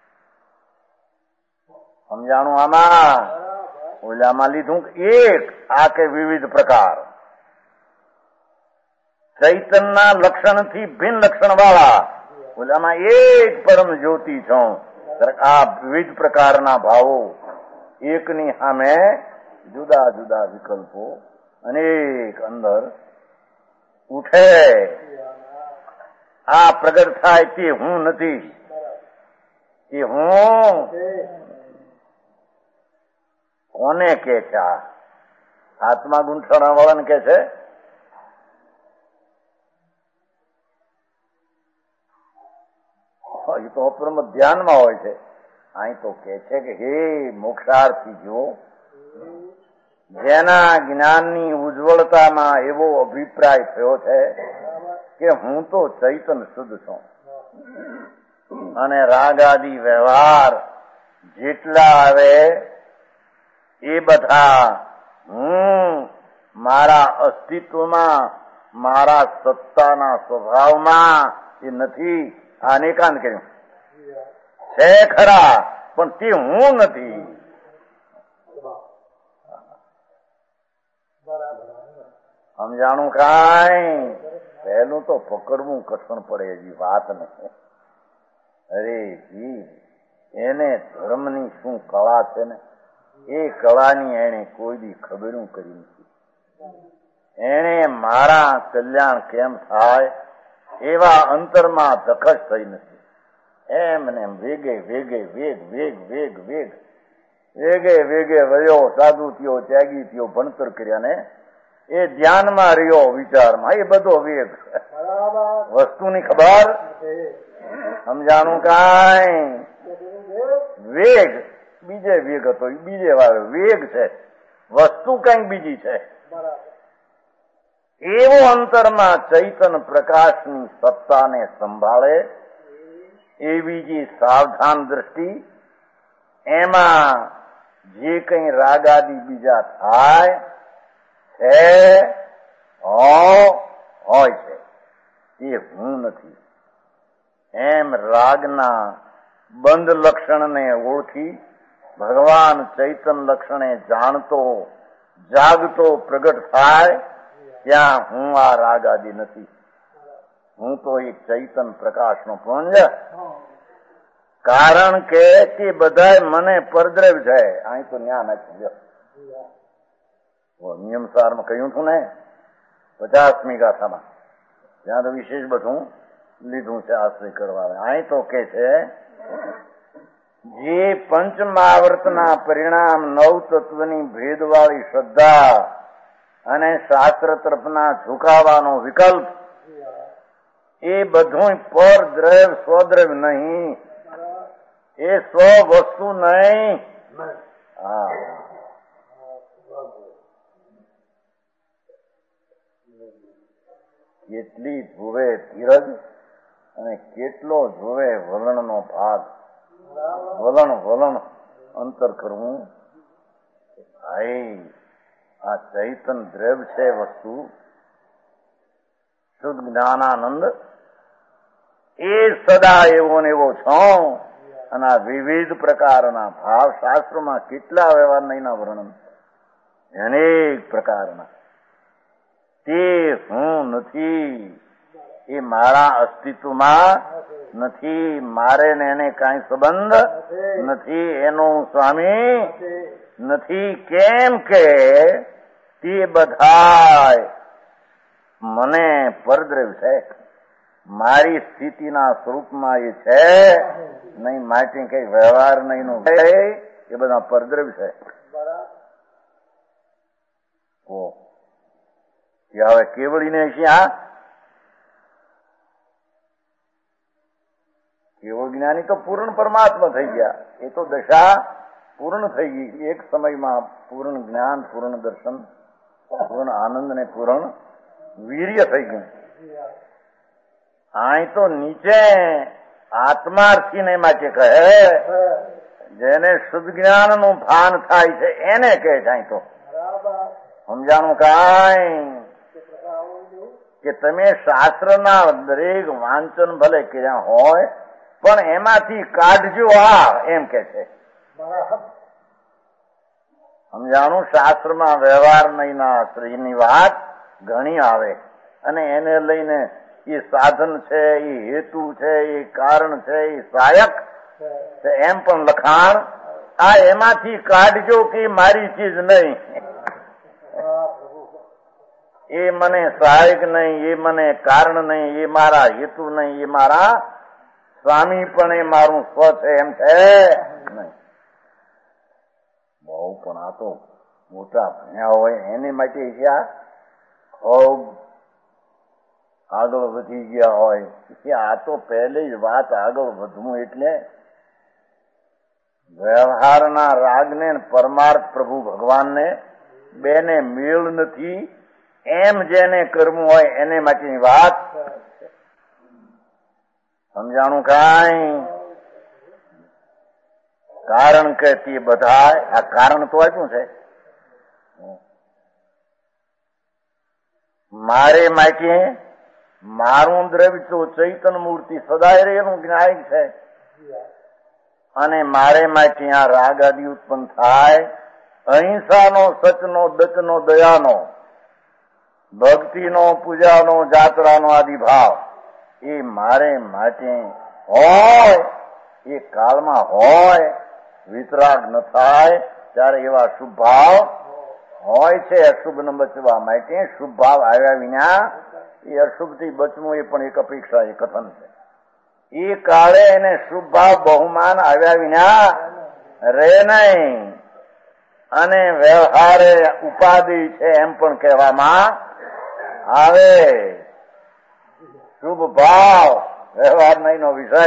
સમજાણું આમાં? ઓલામાં લીધું એક આ કે વિવિધ પ્રકાર ચૈતનના લક્ષણથી ભિન્ન લક્ષણ વાળા. ઓલામાં એક પરમ જ્યોતિ છું. આ વિવિધ પ્રકારના ભાવો એકની સામે જુદા જુદા વિકલ્પો અનેક અંદર ઉઠે. આ પ્રગટ થાય તે હું નથી. એ હું કોને કે છે? આ આત્મા ગુંઠણા વાળાને કે છે. એ તો અપરમ ધ્યાનમાં હોય છે. અહીં તો કે છે કે હે મોક્ષાર્થી જો જેના જ્ઞાનની ઉજ્જવળતામાં એવો અભિપ્રાય થયો છે કે હું તો ચૈતન્ય શુદ્ધ છું અને રાગાદી વ્યવહાર જેટલા આવે એ બધા હું મારા અસ્તિત્વમાં મારા સત્તાના સ્વભાવમાં એ નથી. આને કાન કર્યું છે ખરા પણ તે હું નથી. સમજાણું? કાંઈ પહેલું તો પકડવું કઠણ પડે હજી વાત નથી. અરે જી એને ધર્મની શું કળા છે ને એ કળાની એને કોઈ દી ખબરું કરી નથી. એને મારા કલ્યાણ કેમ થાય એવા અંતરમાં ધખસ થઈ નથી. એમને વેગે વેગે વેગ વેગ વેગ વેગ વેગે વેગે વયો સાધુ થયો ત્યાગી થયો ભણતર કર્યા ને એ ધ્યાનમાં રહ્યો વિચારમાં એ બધો વેગ વસ્તુની ખબર સમજાણું? કાંઈ વેગ બીજે વેગ હતો બીજે વાળો વેગ છે. વસ્તુ કઈક બીજી છે. એવો અંતરમાં ચૈતન પ્રકાશની સત્તાને સંભાળે એવી જે સાવધાન દ્રષ્ટિ એમાં જે કઈ રાગાદી બીજા થાય છે હોય છે એ હું નથી. એમ રાગના બંધ લક્ષણને ઓળખી ભગવાન ચૈતન લક્ષણે જાણતો જાગતો પ્રગટ થાય ત્યાં હું આ રાગ આદિ નથી. હું તો એક ચૈતન પ્રકાશનો પુંજ. કારણ કે તે બધા મને પરદ્રવ્ય છે. અહીં તો ન્યા નથી. નિયમ સારમાં કહ્યું હતું ને પચાસમી ગાથામાં ત્યાં તો વિશેષ બધું લીધું છે આશ્રય કરવા. અહીં તો કે છે જે પંચમહાવર્તના પરિણામ નવ તત્વની ભેદવાળી શ્રદ્ધા અને શાસ્ત્ર તરફના ઝુકાવાનો વિકલ્પ એ બધું પર દ્રવ્ય સ્વદ્રવ્ય નહીં, એ સ્વ વસ્તુ નહીં. હા, કેટલી જોવે ધીરજ અને કેટલો જોવે વલણનો ભાગ. વલણ વલણ અંતર કરવું. ભાઈ આ ચૈતન દ્રવ્ય છે વસ્તુ, શુદ્ધ જ્ઞાનાનંદ એ સદા એવો ને એવો છો. અને આ વિવિધ પ્રકારના ભાવ શાસ્ત્રોમાં કેટલા વ્યવહાર નહીંના વર્ણન, અનેક પ્રકારના. તે હું નથી, એ મારા અસ્તિત્વમાં નથી, મારે ને એને કાંઈ સંબંધ નથી, એનો સ્વામી નથી. કેમ કે તે બધા મને પરદ્રવ્ય છે, મારી સ્થિતિના સ્વરૂપમાં એ છે નહીં. માટે કઈ વ્યવહાર નહીં નો એ બધા પરદ્રવ્ય છે. હવે કેવળીને ક્યાં કેવળ જ્ઞાની તો પૂર્ણ પરમાત્મા થઈ ગયા. એ તો દશા પૂર્ણ થઈ ગઈ. એક સમયમાં પૂર્ણ જ્ઞાન, પૂર્ણ દર્શન, પૂર્ણ આનંદ ને પૂર્ણ વીર્ય થઈ ગયું. અહીં તો નીચે આત્માર્થીને માટે કહે, જેને શુદ્ધ જ્ઞાન નું ભાન થાય છે એને કહે છે. અહીં તો સમજાણું કાંઈ કે તમે શાસ્ત્રના દરેક વાંચન ભલે કર્યા હોય પણ એમાંથી કાઢજો આ, એમ કે છે. સમજાણું. શાસ્ત્રમાં વ્યવહાર નહીંના આશ્રયની વાત ઘણી આવે અને એને લઈને એ સાધન છે, એ હેતુ છે, એ કારણ છે, એ સહાયક છે એમ પણ લખાણ. આ એમાંથી કાઢજો કે મારી ચીજ નહીં, એ મને સહાયક નહીં, એ મને કારણ નહીં, એ મારા હેતુ નહીં, એ મારા સ્વામી પણ એ મારું સ્વ છે એમ છે નહીં. બહુ પણ આ તો મોટા ભણ્યા હોય એની માટે ખૂબ આગળ વધી ગયા હોય. આ તો પહેલી જ વાત આગળ વધવું એટલે વ્યવહારના રાગને પરમાર્થ પ્રભુ ભગવાનને બેને મેળ નથી એમ જેને કરવું હોય એને માટેની વાત. સમજાણું કાંઈ? કારણ કે તે બધા આ કારણ તો આપ્યું છે. મારે માટે મારું દ્રવ્ય તો ચૈતન મૂર્તિ સદાય રહેલું જ્ઞાયક છે અને મારે માટે આ રાગ આદિ ઉત્પન્ન થાય. અહિંસાનો, સચનો, દચનો, દયાનો, ભક્તિનો, પૂજાનો, જાત્રાનો આદિ ભાવ એ મારે માટે હોય, એ કાળમાં હોય, વિતરાગ ન થાય ત્યારે એવા શુભ ભાવ હોય છે. અશુભ ન બચવા માટે શુભ ભાવ આવ્યા વિના એ અશુભ થી બચવું એ પણ એક અપેક્ષા, એ કથન છે. એ કાળે એને શુભ ભાવ બહુમાન આવ્યા વિના રે નહીં અને વ્યવહારે ઉપાધિ છે એમ પણ કહેવામાં આવે. શુભ ભાવ વ્યવહાર નહીં નો વિષય.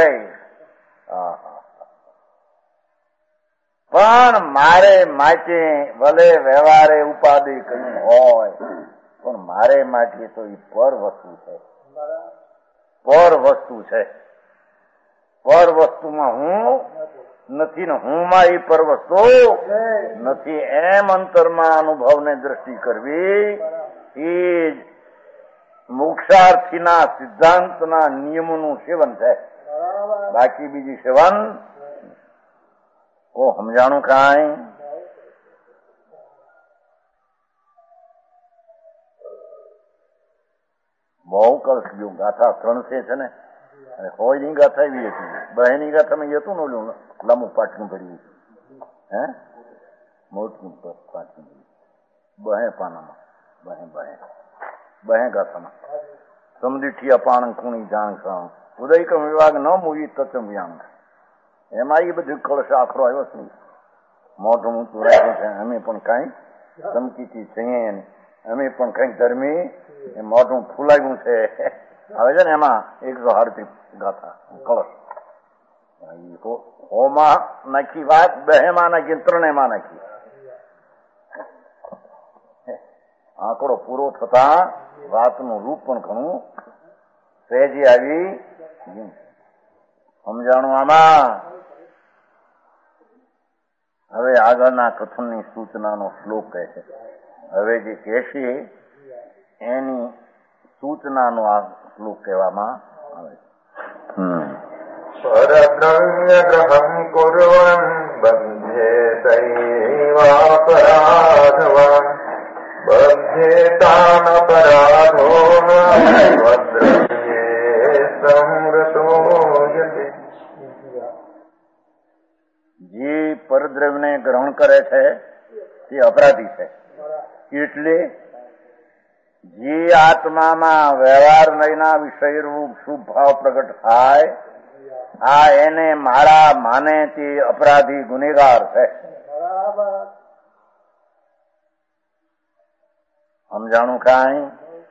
પણ મારે માટે ભલે વ્યવહારે ઉપાધિ કઈ હોય પણ મારે માટે તો એ પર વસ્તુ છે, પર વસ્તુ છે. પર વસ્તુમાં હું નથી ને હું માં એ પર વસ્તુ નથી એમ અંતરમાં અનુભવને દ્રષ્ટિ કરવી એ મોક્ષાર્થીના સિદ્ધાંતના નિયમોનું સેવન છે. બાકી બીજી સેવન ઓ સમજાણું કાંઈ? બહુ કલ્સ ગયું. ગાથા ત્રણસે છે ને હોય ની ગાથા એવી હતી. બહેની ગાથામાં હતું ને ઓલું લાંબુ પાટલું ભર્યું હે મોટું પાટલું બહે પાનામાં બહે બહે બહે ગાથામાં સમદીઠી અપાણ કુણી જાણ સામ ઉદયકમ વિભાગ ન મૂવી તત્વ જાણ એમાં એ બધું કળશ આખરો આવ્યો છે. મોઢું ઊંચું રાખ્યું છે, અમે પણ કઈ ધમકીથી છીએ, અમે પણ કઈક ધર્મી એ મોઢું ફૂલાવ્યું છે આવે છે ને એમાં એકસો આડત્રીસ ગાથા કળશ હોમાં નાખી વાત, બેમાં નાખી, ત્રણેમાં નાખી. આંકડો પૂરો થતા વાતનું રૂપ પણ ઘણું સહેજી આવી સમજાણું આમાં. હવે આગળના કથનની સૂચનાનો શ્લોક કહે છે. હવે જે કહેશે એની સૂચનાનો આ શ્લોક કહેવામાં આવે છે. પરદ્રવ્યગ્રહં કુર્વન બંધેતૈવાપરાધવાન બંધેતાન અપરાધો સ્વદ્રવ્યે સંવૃતો યતે. જે પરદ્રવ્યને ગ્રહણ કરે છે તે અપરાધી છે. એટલે જે આત્મામાં વ્યવહાર નહીના વિષયરૂપ શુભ ભાવ પ્રગટ થાય આ એને મારા માને તે અપરાધી ગુનેગાર છે. સમજાણું કાંઈ?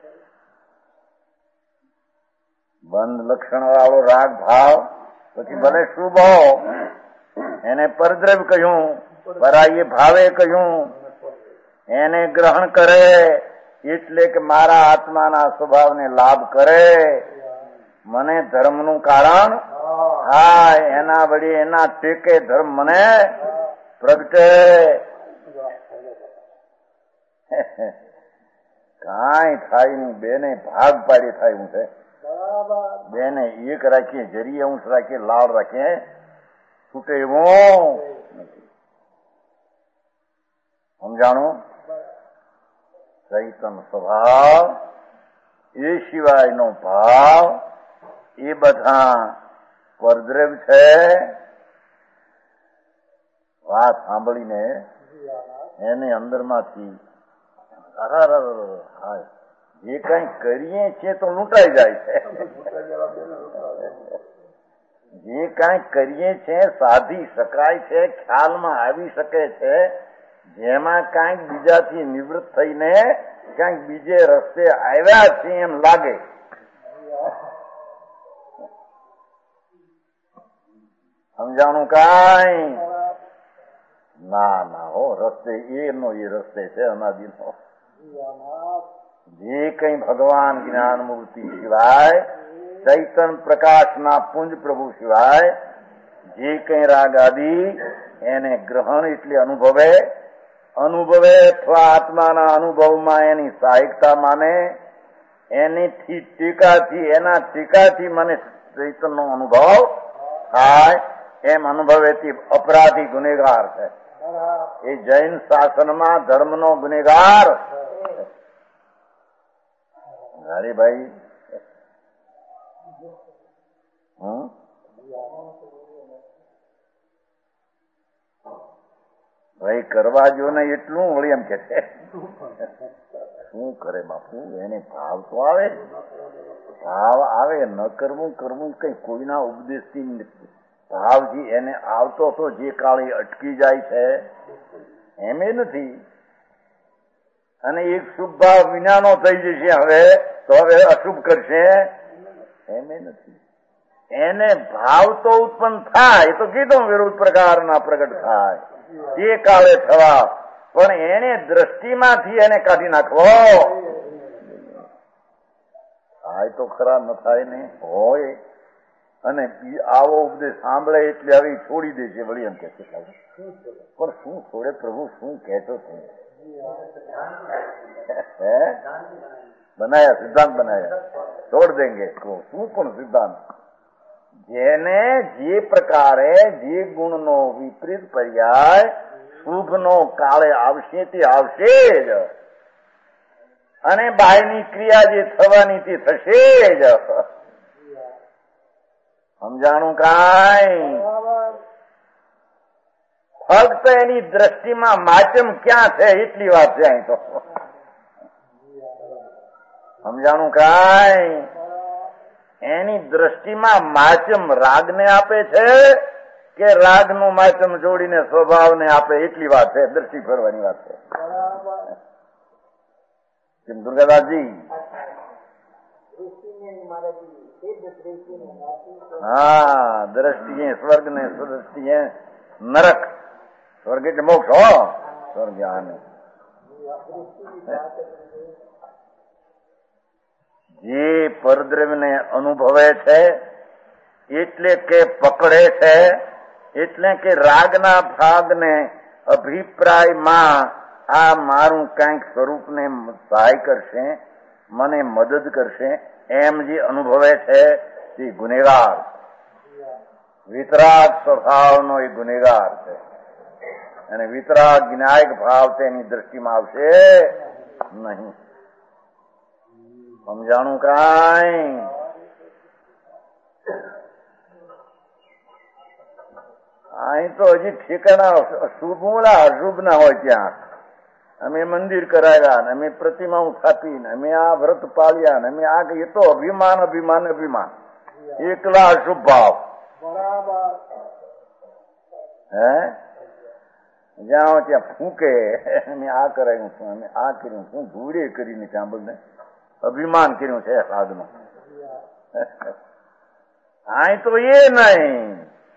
બંધ લક્ષણ વાળો રાગ ભાવ પછી ભલે શુભ ભાવ એને પરદ્રવ્ય કહ્યું, પરાય ભાવે કહ્યું, એને ગ્રહણ કરે એટલે કે મારા આત્માના સ્વભાવને લાભ કરે, મને ધર્મનું કારણ હા એના વળી એના ટેકે ધર્મ મને પ્રગટે. કાંઈ થાય નહીં, બેને ભાગ પાડી થાય હું છે. બેને એક રાખીએ, જરી અંશ રાખીએ, લાડ રાખીએ, છૂટે એવું સમજાણું. ચૈતન સ્વભાવ એ સિવાયનો ભાવ એ બધા પરદ્રવ્ય છે. વાત સાંભળીને એને અંદરમાંથી જે કઈ કરીએ છીએ તો લૂંટાઈ જાય છે. જે કઈ કરીએ છીએ સાધી શકાય છે, ખ્યાલમાં આવી શકે છે, જેમાં કાંઈક બીજાથી નિવૃત્ત થઈને કાંઈક બીજે રસ્તે આવ્યા છે એમ લાગે. સમજાણું કાંઈ? ના ના હો, રસ્તે એનો એ રસ્તે છે અનાદિનો. જે કઈ ભગવાન જ્ઞાન મૂર્તિ સિવાય, ચૈતન પ્રકાશના પુંજ પ્રભુ સિવાય જે કઈ રાગ આદિ એને ગ્રહણ એટલે અનુભવે અનુભવે અથવા આત્માના અનુભવમાં એની સહાયકતા માને, એની ટીકાથી એના ટીકાથી મને ચૈતનનો અનુભવ થાય એમ અનુભવે તે અપરાધી ગુનેગાર છે. એ જૈન શાસનમાં ધર્મનો ગુનેગાર. હરિભાઈ હમ ભાઈ કરવા જો ને એટલું વળી એમ કે છે શું કરે બાપુ, એને ભાવ તો આવે, ભાવ આવે, ન કરવું કરવું કઈ કોઈના ઉપદેશથી ભાવથી એને આવતો તો જે કાળે અટકી જાય છે એમ એ નથી. અને એક શુભ ભાવ વિનાનો થઈ જશે હવે તો હવે અશુભ કરશે એમ એ નથી. એને ભાવ તો ઉત્પન્ન થાય તો કીધું વિરુદ્ધ પ્રકારના પ્રગટ થાય તે કાળે થવા, પણ એને દ્રષ્ટિમાંથી એને કાઢી નાખવો થાય તો ખરા ન થાય ને હોય. અને આવો ઉપદેશ સાંભળે એટલે હવે છોડી દે છે. વળી એમ કે છે પણ શું છોડે પ્રભુ, શું કહેતો છે? બનાયા સિદ્ધાંત બનાયા, છોડ દેંગે શું પણ સિદ્ધાંત. જેને જે પ્રકારે જે ગુણનો વિપરીત પર્યાય શુભનો કાળે આવશે તે આવશે જ, અને બાયની ક્રિયા જે થવાની તે થશે જ. સમજાણું કાંઈ? ફક્ત એની દ્રષ્ટિમાં માચમ ક્યાં છે એટલી વાત છે અહીં તો. સમજાણું કાંઈ? એની દ્રષ્ટિમાં માચમ રાગને આપે છે કે રાગનું માચમ જોડીને સ્વભાવને આપે, એટલી વાત છે. દ્રષ્ટિ ફેરવાની વાત છે. કેમ દુર્ગાદાસજી? હા, દ્રષ્ટિએ સ્વર્ગ ને સુદ્રષ્ટિએ નરક. સ્વર્ગ એટલે મોક્ષ. હો, સ્વર્ગ આને જે પરદ્રવ્યને અનુભવે છે એટલે કે પકડે છે, એટલે કે રાગના ભાગને અભિપ્રાયમાં આ મારું કંઈક સ્વરૂપને સહાય કરશે, મને મદદ કરશે, એમ જે અનુભવે છે તે ગુનેગાર, વિતરાગ સ્વભાવનો એ ગુનેગાર છે. અને વિતરાગ જ્ઞાયક ભાવ તેની દ્રષ્ટિમાં આવશે નહીં. સમજાણું કાંઈ? અહીં તો હજી ઠેકાણા શુભ અશુભ ના હોય. ત્યાં અમે મંદિર કરાવ્યા ને અમે પ્રતિમા સ્થાપીને અમે આ વ્રત પાળ્યા ને અમે આ એ તો અભિમાન અભિમાન અભિમાન એકલા અશુભ ભાવ. હે જ્યાં ત્યાં ફૂંકે અમે આ કરાવ્યું છું, અમે આ કર્યું છું, ધૂળે કરીને ત્યાં બધે અભિમાન કર્યું છે સાધનું. અહીં તો એ નહીં,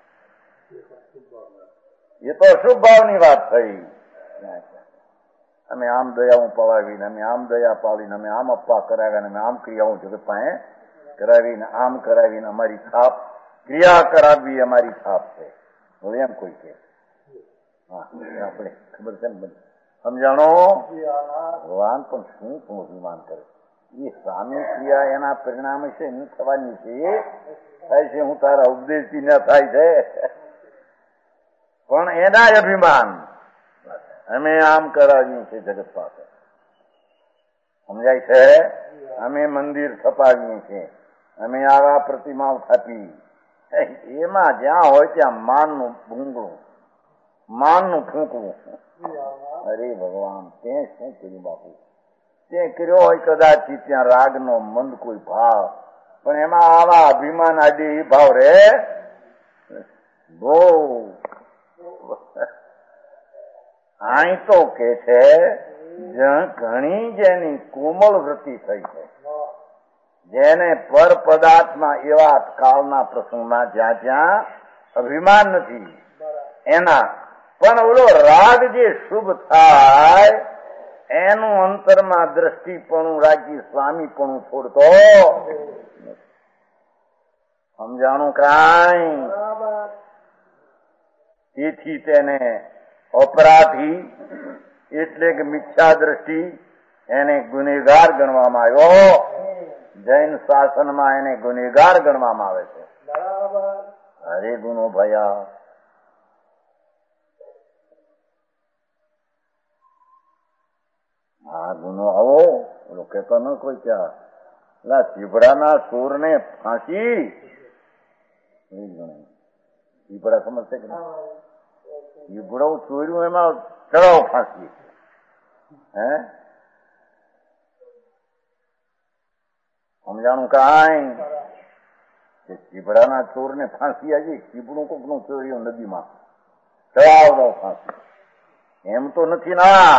એ તો અશુભ ભાવની વાત થઈ. અમે આમ દયાઓ પવાવીને અમે આમ દયા પાડીને અમે આમ અપ્પા કરાવ્યા, અમે આમ ક્રિયાઓ જગત પાસે કરાવીને આમ કરાવીને અમારી છાપ ક્રિયા કરાવવી અમારી છાપ છે. હવે એમ કોઈ કે હા આપણે ખબર છે ને બધી સમજાણો. ભગવાન પણ શું શું અભિમાન કરે? એ સામી ક્રિયા એના પરિણામે છે એની થવાની છે. થાય છે હું તારા ઉપદેશથી ના થાય છે, પણ એના અભિમાન અમે આમ કરાવીએ છીએ જગત પાસે. સમજાય છે? અમે મંદિર સ્થપાવીએ છીએ, અમે આવા પ્રતિમાઓ સ્થાપી. એમાં જ્યાં હોય ત્યાં માનનું ભૂંગળું, માનનું ફૂંકવું. અરે ભગવાન, તે શું કર્યું બાપુ? તે કર્યો હોય કદાચ ત્યાં રાગનો મંદ કોઈ ભાવ, પણ એમાં આવા અભિમાન આદિ એ ભાવ રે બહુ. અહીં તો કે છે ઘણી જેની કોમળ વૃત્તિ થઈ છે, જેને પર પદાર્થમાં એવા કાળના પ્રસંગમાં જ્યાં જ્યાં અભિમાન નથી એના, પણ ઓલો રાગ જે શુભ થાય એનું અંતરમાં દ્રષ્ટિપણું રાખી સ્વામીપણું છોડતો. સમજાણું કાંઈ? તેથી તેને અપરાધી એટલે કે મિથ્યા દ્રષ્ટિ, એને ગુનેગાર ગણવામાં આવ્યો. જૈન શાસનમાં એને ગુનેગાર ગણવામાં આવે છે. અરે ગુનો ભયા. આ ગુનો આવો ઓલો કેતો ન કોઈ ક્યાં પેલા ચીબડાના સુર ને ફાંસી. ચીબડા સમજશે કે ચીબડો ચોર્યું એમાં ચડાવ ફાંસી. હે સમજાણું કાંઈ? ચીબડાના ચોર ને ફાંસી આવી, ચીબડું કોક નું ચોર્યું નદીમાં ચડાવ દો ફાંસી. એમ તો નથી ના.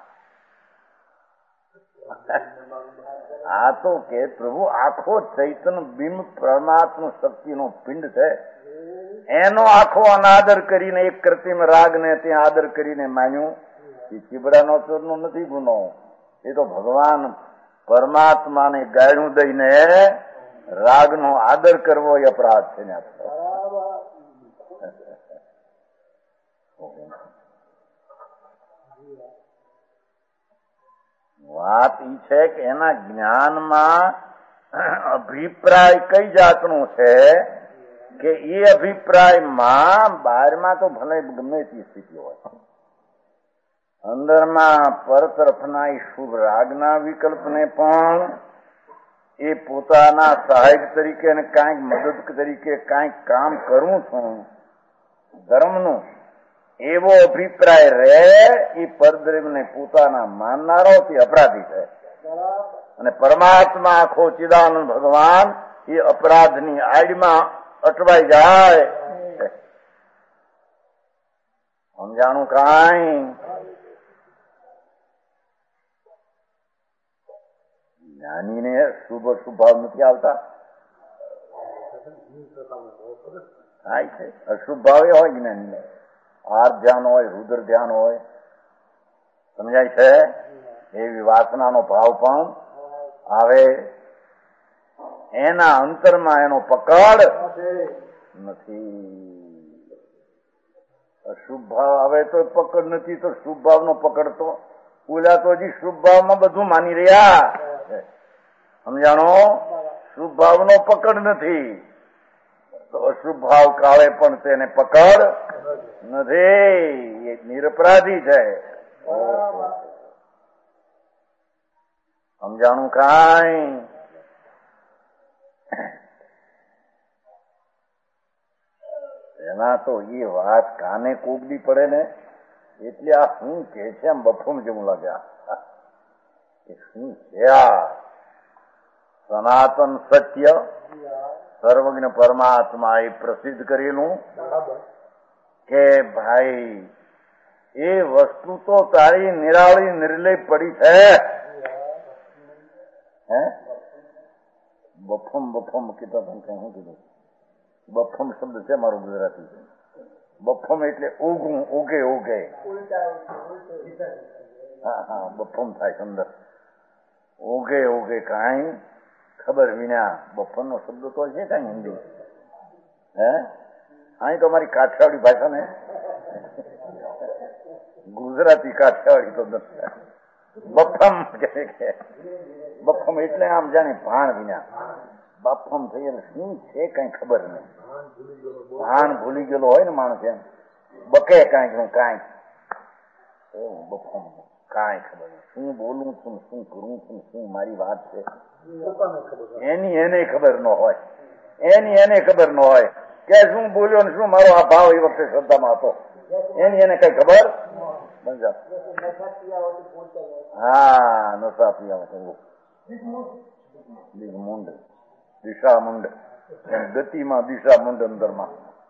આ તો કે પ્રભુ આખો ચૈતન બિંબ પરમાત્મા શક્તિનો પિંડ છે, એનો આખો અનાદર કરીને એક કૃત્રિમ રાગને ત્યાં આદર કરીને માન્યું. એ ચીબડાનો ચોરનો નથી ગુનો, એ તો ભગવાન પરમાત્માને ગાયણું દઈને રાગનો આદર કરવો એ અપરાધ છે ને. વાત ઈ છે કે એના જ્ઞાનમાં અભિપ્રાય કઈ જાતનું છે કે એ અભિપ્રાયમાં બહારમાં તો ભલે ગમે તે સ્થિતિ હોય, અંદરમાં પર તરફના એ શુભ રાગના વિકલ્પને પણ એ પોતાના સહાયક તરીકે અને કાંઈક મદદ તરીકે કાંઈક કામ કરું છું ધર્મનું, એવો અભિપ્રાય રહે એ પરદ્રવ્યને પોતાના માનનારો તે અપરાધી છે. અને પરમાત્મા આખો ચિદાનંદ ભગવાન એ અપરાધની આડમાં અટવાઈ જાય. સમજાણું કાંઈ? જ્ઞાનીને શુભ સ્વભાવ નથી આવતા. થાય છે અશુભ ભાવ એ હોય જ્ઞાનીને. આર ધ્યાન હોય, રુદ્ર ધ્યાન હોય, સમજાય છે? એવી વાસનાનો ભાવ પણ આવે. એના અંતરમાં એનો પકડ નથી. અશુભ ભાવ આવે તો પકડ નથી, તો શુભ ભાવનો પકડ તો ઓલા તો હજી શુભ ભાવમાં બધું માની રહ્યા. સમજાણો? શુભ ભાવનો પકડ નથી તો અશુભ ભાવ કાળે પણ તેને પકડ નથી. એ નિરપરાધી છે. સમજાણું કાંઈ? એના તો એ વાત કાને કોગડી પડે ને એટલે આ શું કે છે એમ બફમ જેવું લાગ્યા. શું છે આ સનાતન સત્ય સર્વજ્ઞ પરમાત્મા એ પ્રસિદ્ધ કરેલું કે ભાઈ એ વસ્તુ તો તારી નિરાળી નિર્લેપ પડી છે. હે બફમ બફમ કીધા તમે કઈ શું કીધું? બફમ શબ્દ છે મારો ગુજરાતી. બફમ એટલે ઉગવું, ઉગે ઉગે. હા હા બફમ થાય સુંદર. ઉગે ઉગે કાંઈ ખબર વિના બફમ નો શબ્દ તો છે કઈ હિન્દી. હે અહીં તો અમારી કાઠિયાવાડી ભાષા ને ગુજરાતી કાઠિયાવાડી તો બફમ કે બફમ એટલે આમ જાણે ભાણ વિના. બફમ થઈ એટલે શું છે કઈ ખબર નહીં. ભાન ભૂલી ગયેલો હોય ને માણસ એમ બકે કાંઈક નું કાંઈક બફમ કાંઈ ખબર નહીં. શું બોલું છું, શું કરું છું, શું મારી વાત છે એની એને ખબર ન હોય. એની એને ખબર ન હોય કે શું બોલ્યો ને શું મારો આ ભાવ એ વખતે શ્રદ્ધામાં હતો. એની એને કઈ ખબર સમજા. હા નશા પીવા મુંડ દિશા મુંડ ગતિમાં દિશા મુંડ અંદરમાં.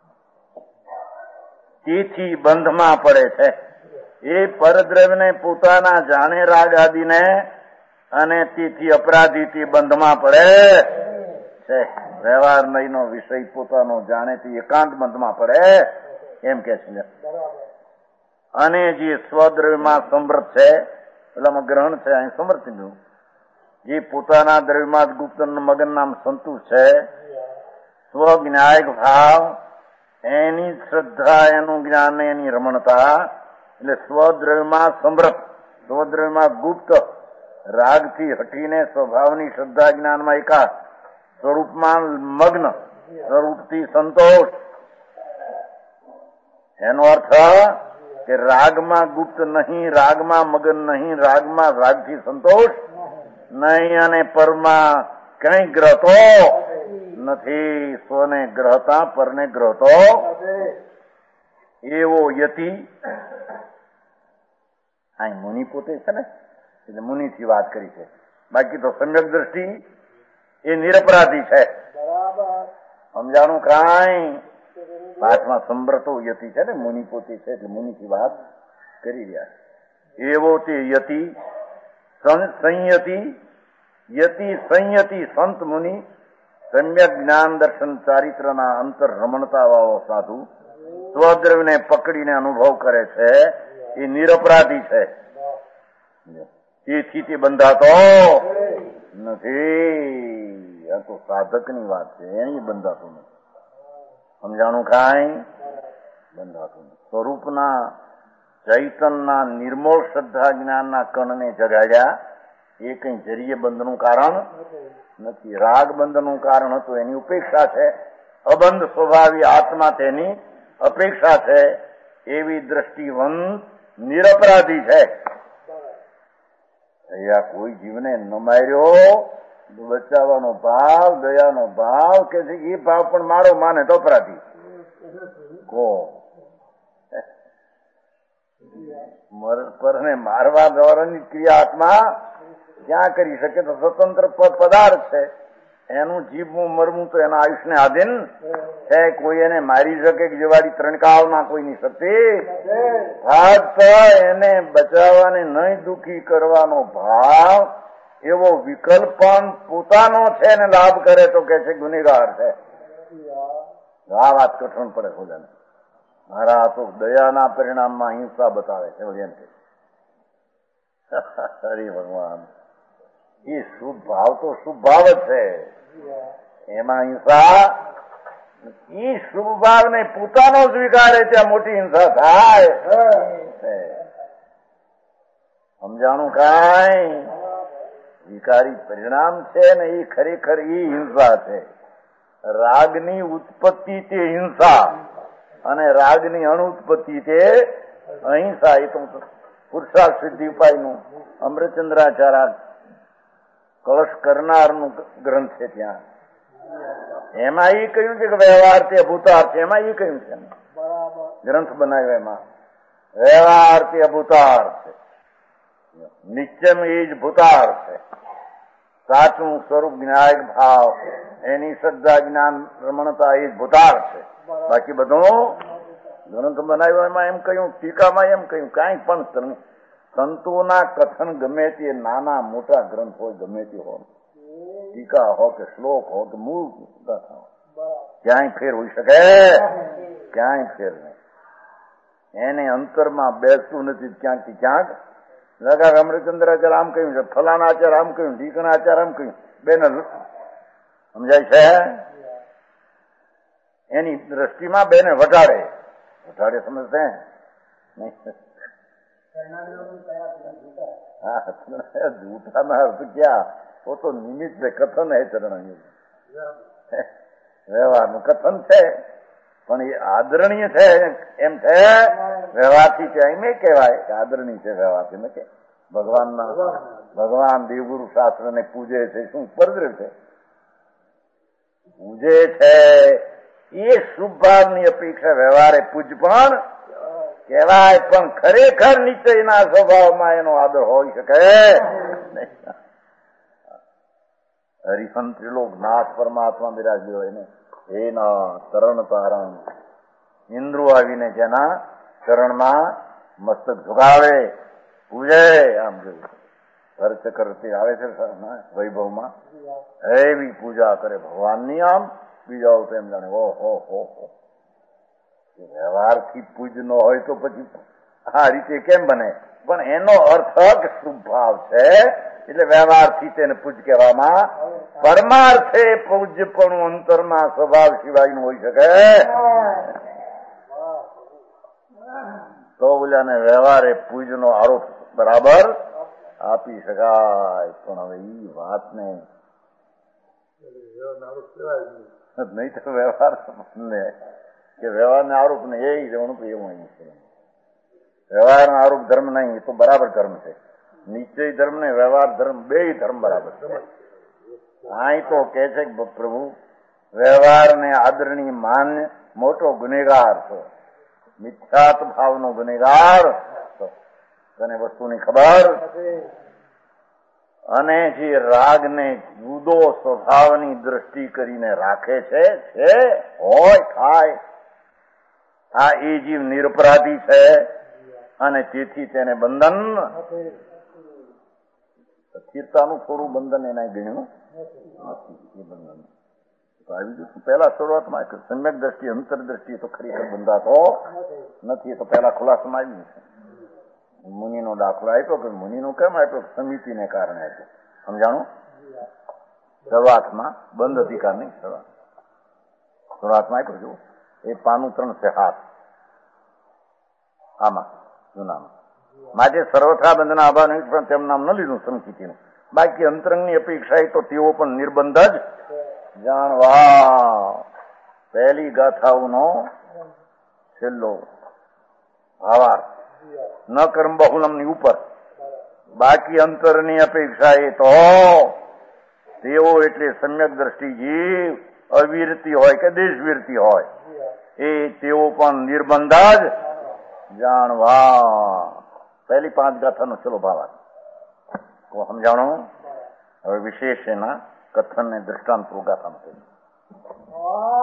તેથી બંધમાં પડે છે. એ પરદ્રવ્યને પોતાના જાણે રાગ આદિને અને તેથી અપરાધીથી બંધમાં પડે છે. વ્યવહાર નહીનો વિષય પોતાનો જાણે તે એકાંત બંધમાં પડે એમ કે છે. અને જે સ્વદ્રવ્યમાં સમૃદ્ધ છે પેલામાં ગ્રહણ છે અહીં સમર્થ જે પોતાના દ્રવ્યમાં ગુપ્ત મગન નામ સંતુષ્ટ છે. સ્વજ્ઞાયક ભાવ એની શ્રદ્ધા એનું જ્ઞાન એની રમણતા એટલે સ્વદ્રવ્યમાં સમૃદ્ધ સ્વદ્રવ્યમાં ગુપ્ત રાગથી હટીને સ્વભાવની શ્રદ્ધા જ્ઞાનમાં એકા સ્વરૂપમાં મગ્ન સ્વરૂપથી સંતોષ. એનો અર્થ કે રાગમાં ગુપ્ત નહીં, રાગમાં મગન નહીં, રાગમાં રાગથી સંતોષ નહીં અને પરમાં કઈ ગ્રહતો નથી. સ્વને ગ્રહતા પરને ગ્રહતો એવો યતિ. અહીં મુનિ પોતે છે ને એટલે મુનિ થી વાત કરી છે. બાકી તો સમ્યક દ્રષ્ટિ એ નિરપરાધી છે. સમજાણું કાંઈ? પાઠમાં સંભ્રતો યતિ છે ને મુનિ પોતે છે એટલે મુનિ થી વાત કરી રહ્યા. એવો તે યતિ સંયતિ યતિ સંયતિ સંત મુનિ સમ્યક જ્ઞાન દર્શન ચારિત્રના અંતર રમણતા વાળો સાધુ સ્વદ્રવ્યને પકડીને અનુભવ કરે છે એ નિરપરાધી છે. તેથી તે બંધાતો નથી. આ તો સાધકની વાત છે, એની બંધાતું નથી. સમજાણું કાંઈ? બંધાતું નથી. સ્વરૂપના ચૈતનના નિર્મોળ શ્રદ્ધા જ્ઞાનના કણને જગાડ્યા એ કઈ જરીય બંધનું કારણ નથી. રાગ બંધનું કારણ હતું એની ઉપેક્ષા છે. અબંધ સ્વભાવી આત્મા તેની અપેક્ષા છે. એવી દ્રષ્ટિવંત નિરપરાધી છે. અહીંયા કોઈ જીવને ન માર્યો બચાવવાનો ભાવ દયાનો ભાવ કે છે એ ભાવ પણ મારો માને તો અપરાધી કો પરને મારવા દ્વારાની ક્રિયા આત્મા ક્યાં કરી શકે? તો સ્વતંત્ર પદાર્થ છે એનું જીવવું મરવું તો એના આયુષને આધીન છે. કોઈ એને મારી શકે કે જેવાડી ત્રણકાવમાં કોઈની શક્તિ ફક્ત એને બચાવવાને નહીં દુઃખી કરવાનો ભાવ એવો વિકલ્પ પણ પોતાનો છે ને લાભ કરે તો કે છે ગુનેગાર છે. આ વાત કઠણ પડે ખોદાને. મારા તો દયાના પરિણામમાં હિંસા બતાવે છે. હરે ભગવાન, એ શુભ ભાવ તો શુભ ભાવ જ છે. એમાં હિંસા એ શુભ ભાવને પોતાનો સ્વીકારે ત્યાં મોટી હિંસા થાય. સમજાણું કાંઈ? વિકારી પરિણામ છે ને એ ખરેખર એ હિંસા છે. રાગની ઉત્પત્તિ તે હિંસા અને રાગની અણુત્પત્તિ તે અહિંસા. એ તો પુરુષાર્થ સિદ્ધિ ઉપાયનું અમૃતચંદ્રાચાર્ય કળશ કરનારનું ગ્રંથ છે. ત્યાં એમાં એ કહ્યું છે કે વ્યવહાર તે અભૂતાર્થ. એમાં એ કહ્યું છે ગ્રંથ બનાવ્યો એમાં વ્યવહાર તે અભૂતાર્થ, નિત્યમ એ જ ભૂતાર્થ છે. સાચું સ્વરૂપ જ્ઞાયક ભાવ એની શ્રદ્ધા જ્ઞાન રમણતા એ જ ભૂતાર્થ છે. બાકી બધું ગ્રંથ બનાવ્યો એમાં એમ કહ્યું, ટીકામાં એમ કહ્યું. કાંઈ પણ સંતોના કથન ગમે તે નાના મોટા ગ્રંથ હોય, ગમે તે હોય, ટીકા હો કે શ્લોક હો કે મૂળ કથા હો, ક્યાંય ફેર હોઈ શકે? ક્યાંય ફેર નહીં. એને અંતરમાં બેસતું નથી. ક્યાંક ક્યાંક લગા અમૃતચંદ્રાચાર્ય આમ કહ્યું છે, ફલાણા આચાર્ય આમ કહ્યું, ઢીકણા આચાર્ય આમ કહ્યું. બેન સમજાય છે? એની દ્રષ્ટિમાં બેને વટાડે વટાડે સમજશે જૂઠા ના અર્થ ક્યાં? वो तो निमित्त છે, કથન હે ચરણ. વ્યવહારનું કથન છે પણ એ આદરણીય છે એમ છે. વ્યવહારથી છે એમ કહેવાય કે આદરણીય છે. વ્યવહારથી ન કે ભગવાનના ભગવાન દેવગુરુ શાસ્ત્ર ને પૂજે છે. શું પરદ્ર છે? પૂજે છે એ શુભ ભાવની અપેક્ષા વ્યવહારે પૂજ પણ કહેવાય. પણ ખરેખર નિશ્ચયના સ્વભાવમાં એનો આદર હોઈ શકે. હરિહન ત્રિલોકનાથ પરમાત્મા બિરાજ્યો હોય ને એના તરણ તારણ ઇન્દ્રો આવીને જેના ચરણમાં મસ્તક ઝુકાવે, પૂજે. આમ જોયું ખર્ચ કરતી આવે છે વૈભવમાં, એવી પૂજા કરે ભગવાનની. આમ બીજા તો એમ જાણે ઓહો હો હો. વ્યવહારથી પૂજ ન હોય તો પછી આ રીતે કેમ બને? પણ એનો અર્થ જ શુભ ભાવ છે. એટલે વ્યવહારથી તેને પૂજ કહેવામાં. પરમાર્થે પૂજ્યપણું અંતરમાં સ્વભાવ સિવાયનું હોઈ શકે તો બોલ્યાને વ્યવહારે પૂજનો આરોપ બરાબર આપી શકાય. પણ હવે ઈ વાતને નહીં તો વ્યવહાર ને કે વ્યવહારને આરોપ ને એ જવાનું તો એવું અહીં છે. વ્યવહારનો આરોપ ધર્મ નહીં, એ તો બરાબર ધર્મ છે. નિશ્ચય ધર્મ ને વ્યવહાર ધર્મ બે ધર્મ બરાબર છે. અહીં તો કે છે કે પ્રભુ વ્યવહારને આદરણીય માન્ય મોટો ગુનેગાર છો, મિથ્યાત ભાવનો ગુનેગાર છો. તને વસ્તુની ખબર? અને જે રાગને જુદો સ્વભાવની દ્રષ્ટિ કરીને રાખે છે છે હોય થાય, આ એ જીવ નિરપરાધી છે અને તેથી તેને બંધન સ્થિરતાનું થોડું બંધન એના ગણ્યું નથી. એ બંધન આવી ગયું. પહેલા શરૂઆતમાં સમ્યક દ્રષ્ટિ અંતરદ્રષ્ટિ તો ખરેખર બંધાતો નથી. તો પહેલા ખુલાસામાં આવ્યું છે. મુનિનો દાખલો આપ્યો કે મુનિનું કેમ આપ્યો? સમિતિને કારણે આપ્યો. સમજાણું? શરૂઆતમાં બંધ અધિકાર નહીં. શરૂઆત શરૂઆતમાં આપ્યો. જો એ પાનું ત્રણ છે હાથ આમાં જૂનામાં. માટે સર્વથા બંધના અભાવ નહીં, પણ તેમ નામ ન લીધું સમકીતીનું. બાકી અંતરંગની અપેક્ષા તો તેઓ પણ નિર્બંધ જ જાણવા. પહેલી ગાથાઓનો છેલ્લો ભાવાર્થ ન કર્મ બહુલમ ની ઉપર. બાકી અંતરની અપેક્ષા એ તો તેઓ એટલે સમ્યક દ્રષ્ટિ જીવ અવિરતી હોય કે દેશવીરતી હોય એ તેઓ પણ નિર્બંધ જ જાણવા. પહેલી પાંચ ગાથાનો ચલો ભાવાર્થ સમજાણો. હવે વિશેષ એના कथन ने दृष्टांत होगा हमसे।